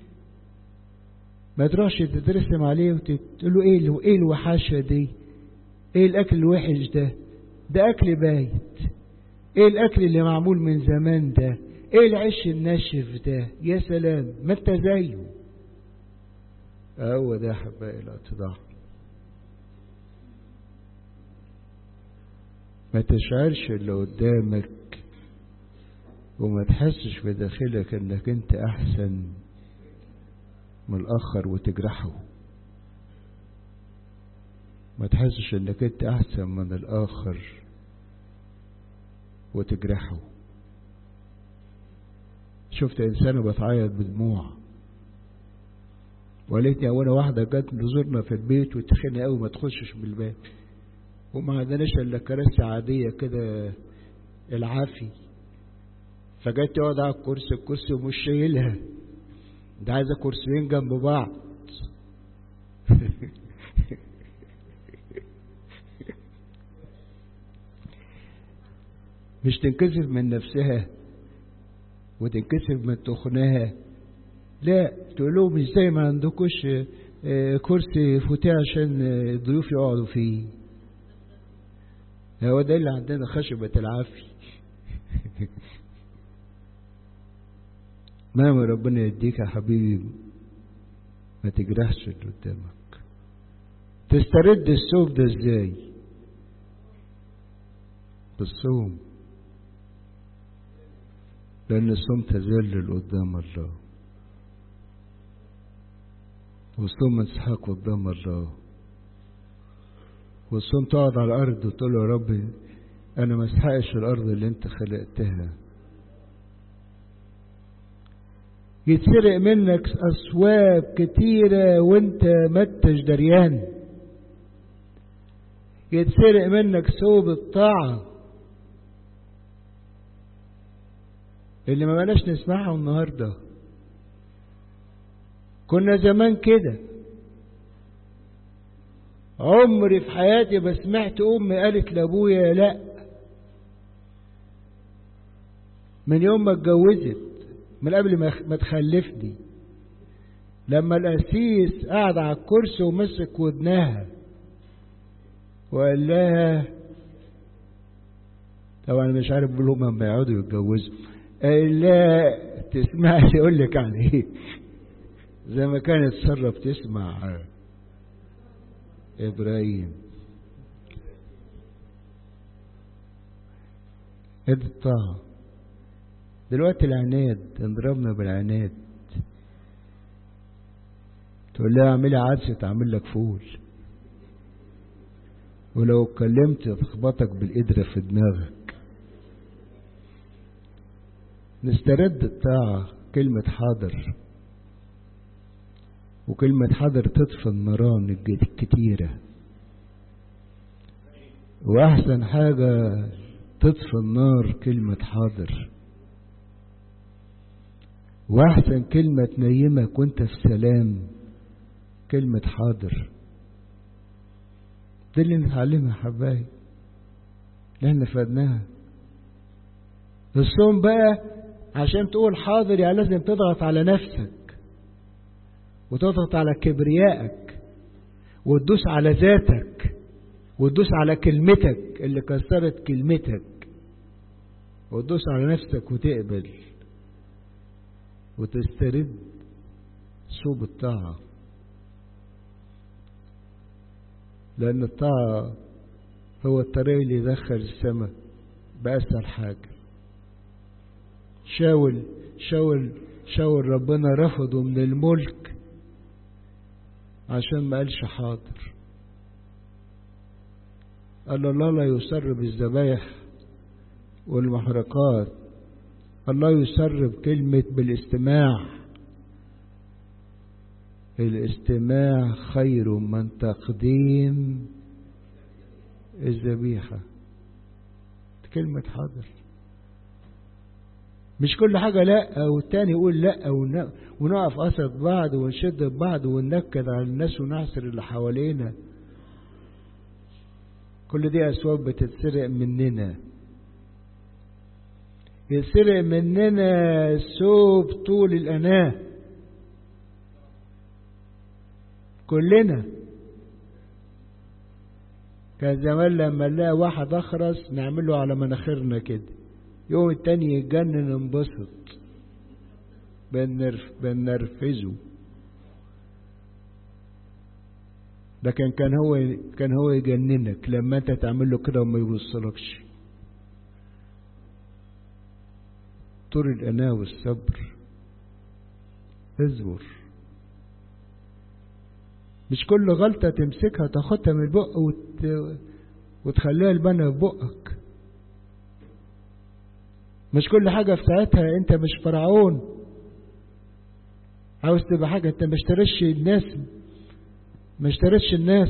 ما تروحش تترسم عليه وتقول له ايه ايه الوحشه دي، ايه الاكل الوحش ده، ده اكل بايت، ايه الاكل اللي معمول من زمان ده، ايه العيش الناشف ده، يا سلام ما انت زيه. هو ده حبايب الاتضاع. ما تشعرش اللي قدامك وما تحسش بداخلك انك انت احسن من الاخر وتجرحه. ما تحسش انك انت احسن من الاخر وتجرحه. شفت انسانه بتعيط بدموع وقالتني وانا واحده جت تزورنا في البيت وتخنق قوي ما تخشش بالباب وما عندناش الا كراسي عاديه كده العافي، فجت تقعد على الكرسي الكرسي ومش شايلها، ده عايزه كرسيين جنب بعض. مش تنكسف من نفسها وتنكسف من تخنها، لا، تقول لهم ازاي ما عندكوش كرسي فوتيه عشان الضيوف يقعدوا فيه. هو ده اللي عندنا، خشبة العافية. مهما ربنا يديك يا حبيبي ما تجرحش اللي قدامك. تسترد الثوب ده ازاي؟ بالصوم، لأن الصوم تذلل قدام الله، والصوم مسحاق قدام الله، والصوم تقعد على الأرض وتقول له يا رب أنا ما اسحقش الأرض اللي أنت خلقتها. يتسرق منك أثواب كتيرة وأنت ما انتش دريان، يتسرق منك ثوب الطاعة اللي ما بلاش نسمعها النهارده. كنا زمان كده، عمري في حياتي ما سمعت أمي قالت لأبويا لا، من يوم ما اتجوزت، من قبل ما تخلفني، لما القسيس قعد على الكرسي ومسك ودنها وقال لها، طبعا مش عارف بقول لهم لما يقعدوا يتجوزوا، قال لا تسمعش يقول لك على ايه، زي ما كانت سارة بتسمع ابراهيم. ادي الطاعة. دلوقتي العناد، انضربنا بالعناد، تقول لها اعملي عدسة تعمل لك فول، ولو اتكلمت تخبطك بالقدرة في دماغك. نسترد الطاعة، كلمة حاضر، وكلمة حاضر تطفي النيران الكتيرة، وأحسن حاجة تطفي النار كلمة حاضر، وأحسن كلمة تنيمك وانت في سلام كلمة حاضر. دي اللي نتعلمها حبايب، اللي احنا فادناها. الصوم بقى عشان تقول حاضر يعني لازم تضغط على نفسك، وتضغط على كبريائك، وتدوس على ذاتك، وتدوس على كلمتك اللي كسرت كلمتك، وتدوس على نفسك وتقبل وتسترد ثوب الطاعة. لأن الطاعة هو الطريق اللي يدخل السماء بأسهل حاجة. شاول شاول شاول ربنا رفضه من الملك عشان ما قالش حاضر. قال الله لا يسر بالذبائح والمحرقات، الله يسر بكلمة بالاستماع. الاستماع خير من تقديم الذبيحة. كلمة حاضر، مش كل حاجة لا والتاني يقول لا، ونقف قصد بعض ونشد بعض وننكد على الناس ونعصر اللي حوالينا. كل دي أسباب بتتسرق مننا. يتسرق مننا ثوب طول الأناة كلنا. كان زمان لما نلاقي واحد أخرس نعمله على مناخيرنا كده، يوم التاني يتجنن انبسط بنرف بنرفزه. لكن كان هو كان هو يجننك لما انت تعمل له كده وما يبصلكش. طول الأناة والصبر. اصبر، مش كل غلطة تمسكها تاخدها من البق وت... وتخليها البنا في بقك. مش كل حاجة في ساعتها. انت مش فرعون عاوز تبقى حاجة. انت ما اشتريتش الناس، ما اشتريتش الناس.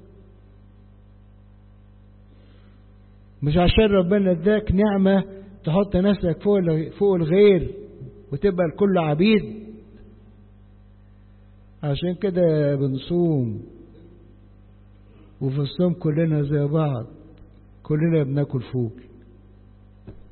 مش عشان ربنا اداك نعمة تحط نفسك فوق فوق الغير وتبقى الكل عبيد. عشان كده بنصوم، وفي الصوم كلنا زي بعض، كلنا بناكل فول.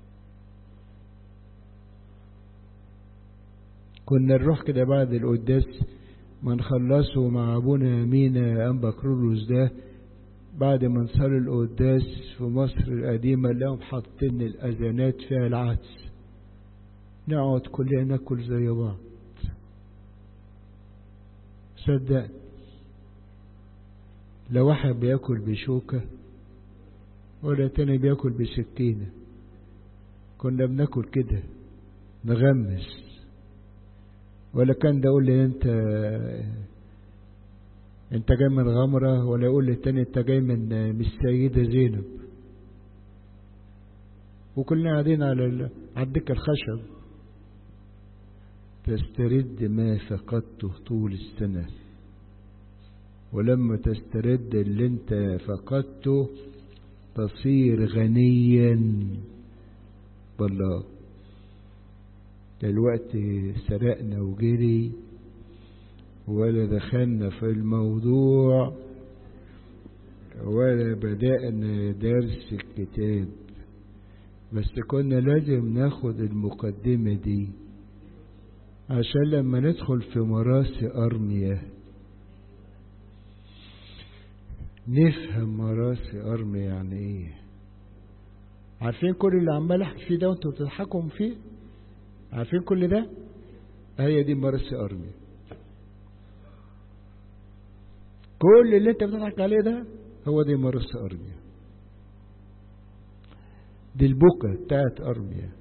كنا نروح كده بعد القداس ما نخلصه مع ابونا مينا انبا كرولوس ده، بعد ما نصلي القداس في مصر القديمة لهم حاطين الأذانات فيها العدس، نقعد كلنا ناكل زي بعض. صدق لا واحد بياكل بشوكة ولا تاني بياكل بسكينة، كنا بناكل كده نغمس. ولا كان ده يقول لي انت انت جاي من غمرة، ولا يقول لي التاني انت جاي من السيدة زينب. وكلنا قاعدين على على الدكة الخشب. تسترد ما فقدته طول السنة، ولما تسترد اللي انت فقدته تصير غنيا بالله. دلوقتي سرقنا وجري ولا دخلنا في الموضوع ولا بدأنا درس الكتاب، بس كنا لازم ناخد المقدمة دي عشان لما ندخل في مراسي أرمية نفهم مراسي أرمية يعني ايه. عارفين كل اللي عمال احكي فيه ده وانتوا بتضحكوا فيه؟ عارفين كل ده؟ هي دي مراسي أرمية. كل اللي انت بتضحك عليه ده هو دي مراسي أرمية، دي البكا بتاعت أرمية.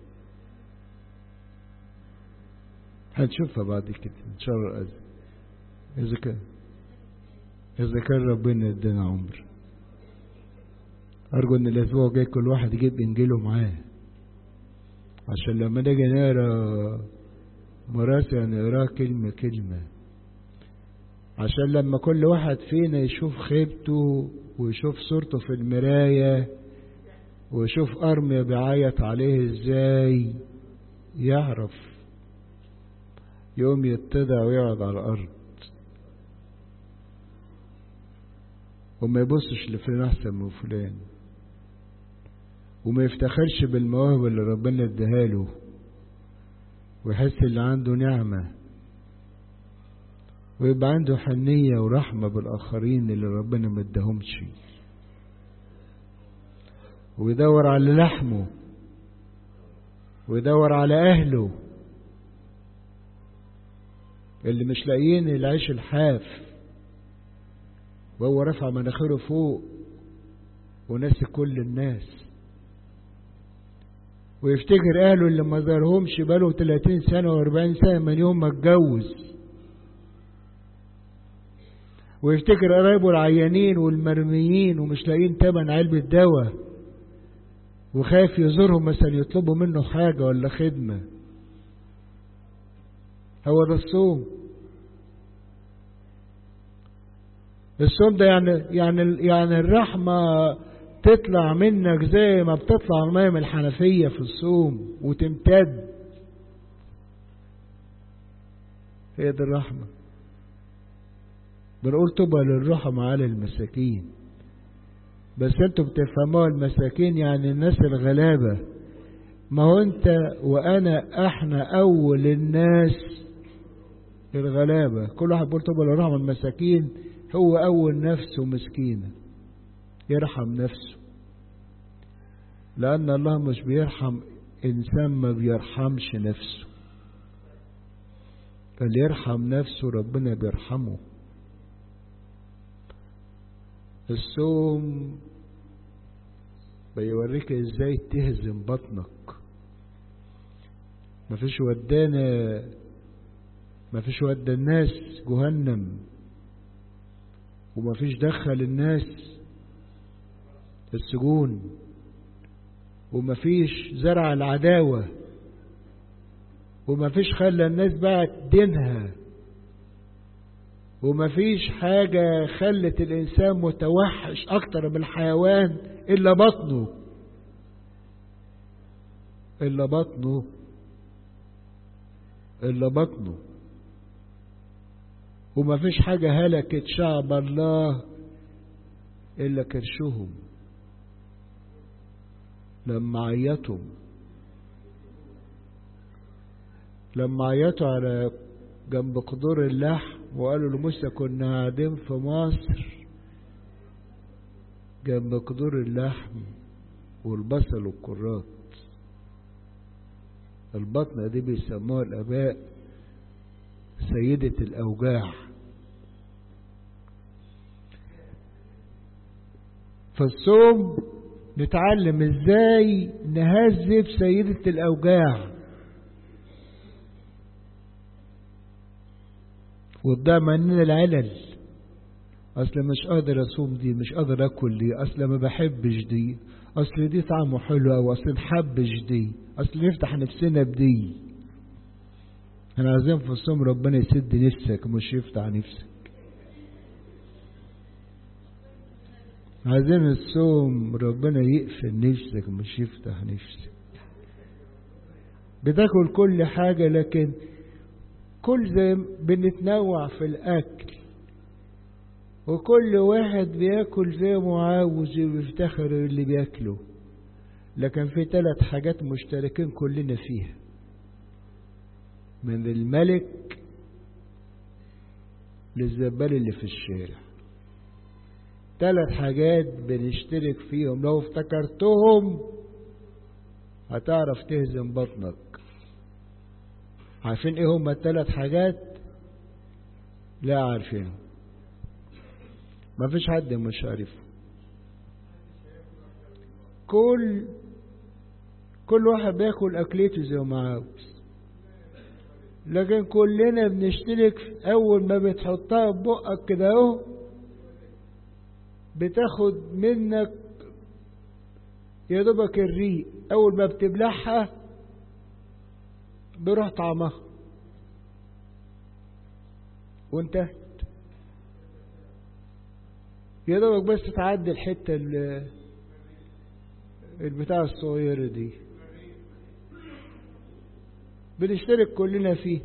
هنشوفها بعد كده ان شاء الله اذا كان اذا كان ربنا ادانا عمر. ارجو ان الاسبوع الجاي كل واحد يجيب انجيله معاه، عشان لما نيجي نقرا مراسي نقراها كلمه كلمه، عشان لما كل واحد فينا يشوف خيبته ويشوف صورته في المرايه ويشوف أرميا بيعيط عليه ازاي يعرف يوم يتضع ويقعد على الأرض وما يبصش لفلان أحسن من فلان، وما يفتخرش بالمواهب اللي ربنا اداها له، ويحس اللي عنده نعمة، ويبقى عنده حنية ورحمة بالآخرين اللي ربنا ما اداهمش، ويدور على لحمه ويدور على أهله اللي مش لاقيين العيش الحاف، وهو رفع مناخيره فوق وناسي كل الناس، ويفتكر اهله اللي ما زارهمش بقاله ثلاثين سنة واربعين سنة من يوم ما اتجوز، ويفتكر قرايبه العيانين والمرميين ومش لاقيين تمن علبة دواء، وخايف يزورهم مثلا يطلبوا منه حاجة ولا خدمة. هو ده الصوم. الصوم ده يعني يعني يعني الرحمة تطلع منك زي ما بتطلع المية من الحنفية في الصوم وتمتد. هي دي الرحمة. بنقول طوبى للرحمة على المساكين، بس انتوا بتفهموها المساكين يعني الناس الغلابة. ما هو انت وانا احنا اول الناس الغلابة. كل واحد بيقول طوبى للرحمة المساكين، هو اول نفسه مسكينة يرحم نفسه، لان الله مش بيرحم انسان ما بيرحمش نفسه. اللي يرحم نفسه ربنا بيرحمه. الصوم بيوريك ازاي تهزم بطنك. مفيش ودانا مفيش ودى الناس جهنم، ومفيش دخل الناس السجون، ومفيش زرع العداوة، ومفيش خلى الناس باعت دينها، ومفيش حاجة خلت الإنسان متوحش أكتر من الحيوان إلا بطنه إلا بطنه إلا بطنه ومفيش حاجة هلكت شعب الله إلا كرشهم لما عيطوا. لما عيطوا على جنب قدور اللحم وقالوا لموسى كنا قاعدين في مصر جنب قدور اللحم والبصل والكرات. البطنة دي بيسموها الآباء سيدة الأوجاع. فالصوم نتعلم ازاي نهذب سيدة الأوجاع وتضيع مننا العلل. اصل مش قادر اصوم دي، مش قادر اكل دي، اصل ما بحبش دي، اصل دي طعمه حلو، او اصل نحبش دي، اصل نفتح نفسنا بدي. احنا عايزين في الصوم ربنا يسد نفسك مش يفتح نفسك. عايزين الصوم ربنا يقفل نفسك مش يفتح نفسك. بتاكل كل حاجة لكن كل زي بنتنوع في الأكل، وكل واحد بياكل زي ما عاوز ويفتخر اللي بياكله، لكن في ثلاث حاجات مشتركين كلنا فيها، من الملك للزبال اللي في الشارع. ثلاث حاجات بنشترك فيهم، لو افتكرتهم هتعرف تهزم بطنك. عارفين ايه هما الثلاث حاجات؟ لا عارفين، ما فيش حد مش عارفه. كل كل واحد بياكل اكلته زي ما عاوز، لكن كلنا بنشترك. اول ما بتحطها في بقك كده اهو بتاخد منك يا دوبك الريق، اول ما بتبلعها بيروح طعمها وانتهت. يا دوبك بس تعدي الحته البتاع الصغيره دي بنشترك كلنا فيه.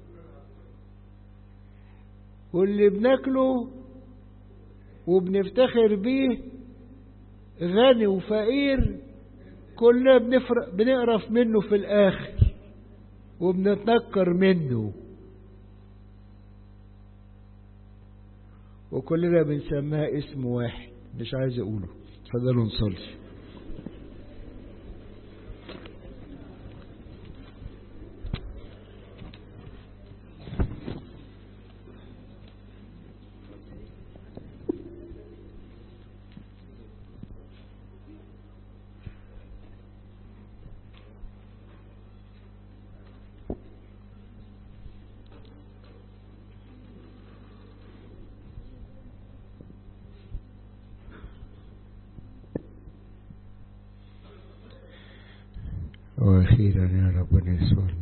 واللي بناكله وبنفتخر بيه غني وفقير كلنا بنقرف منه في الاخر وبنتنكر منه، وكلنا بنسميها اسم واحد مش عايز اقوله. اتفضلوا نصلي. وأخيرا يا ربنا يسوع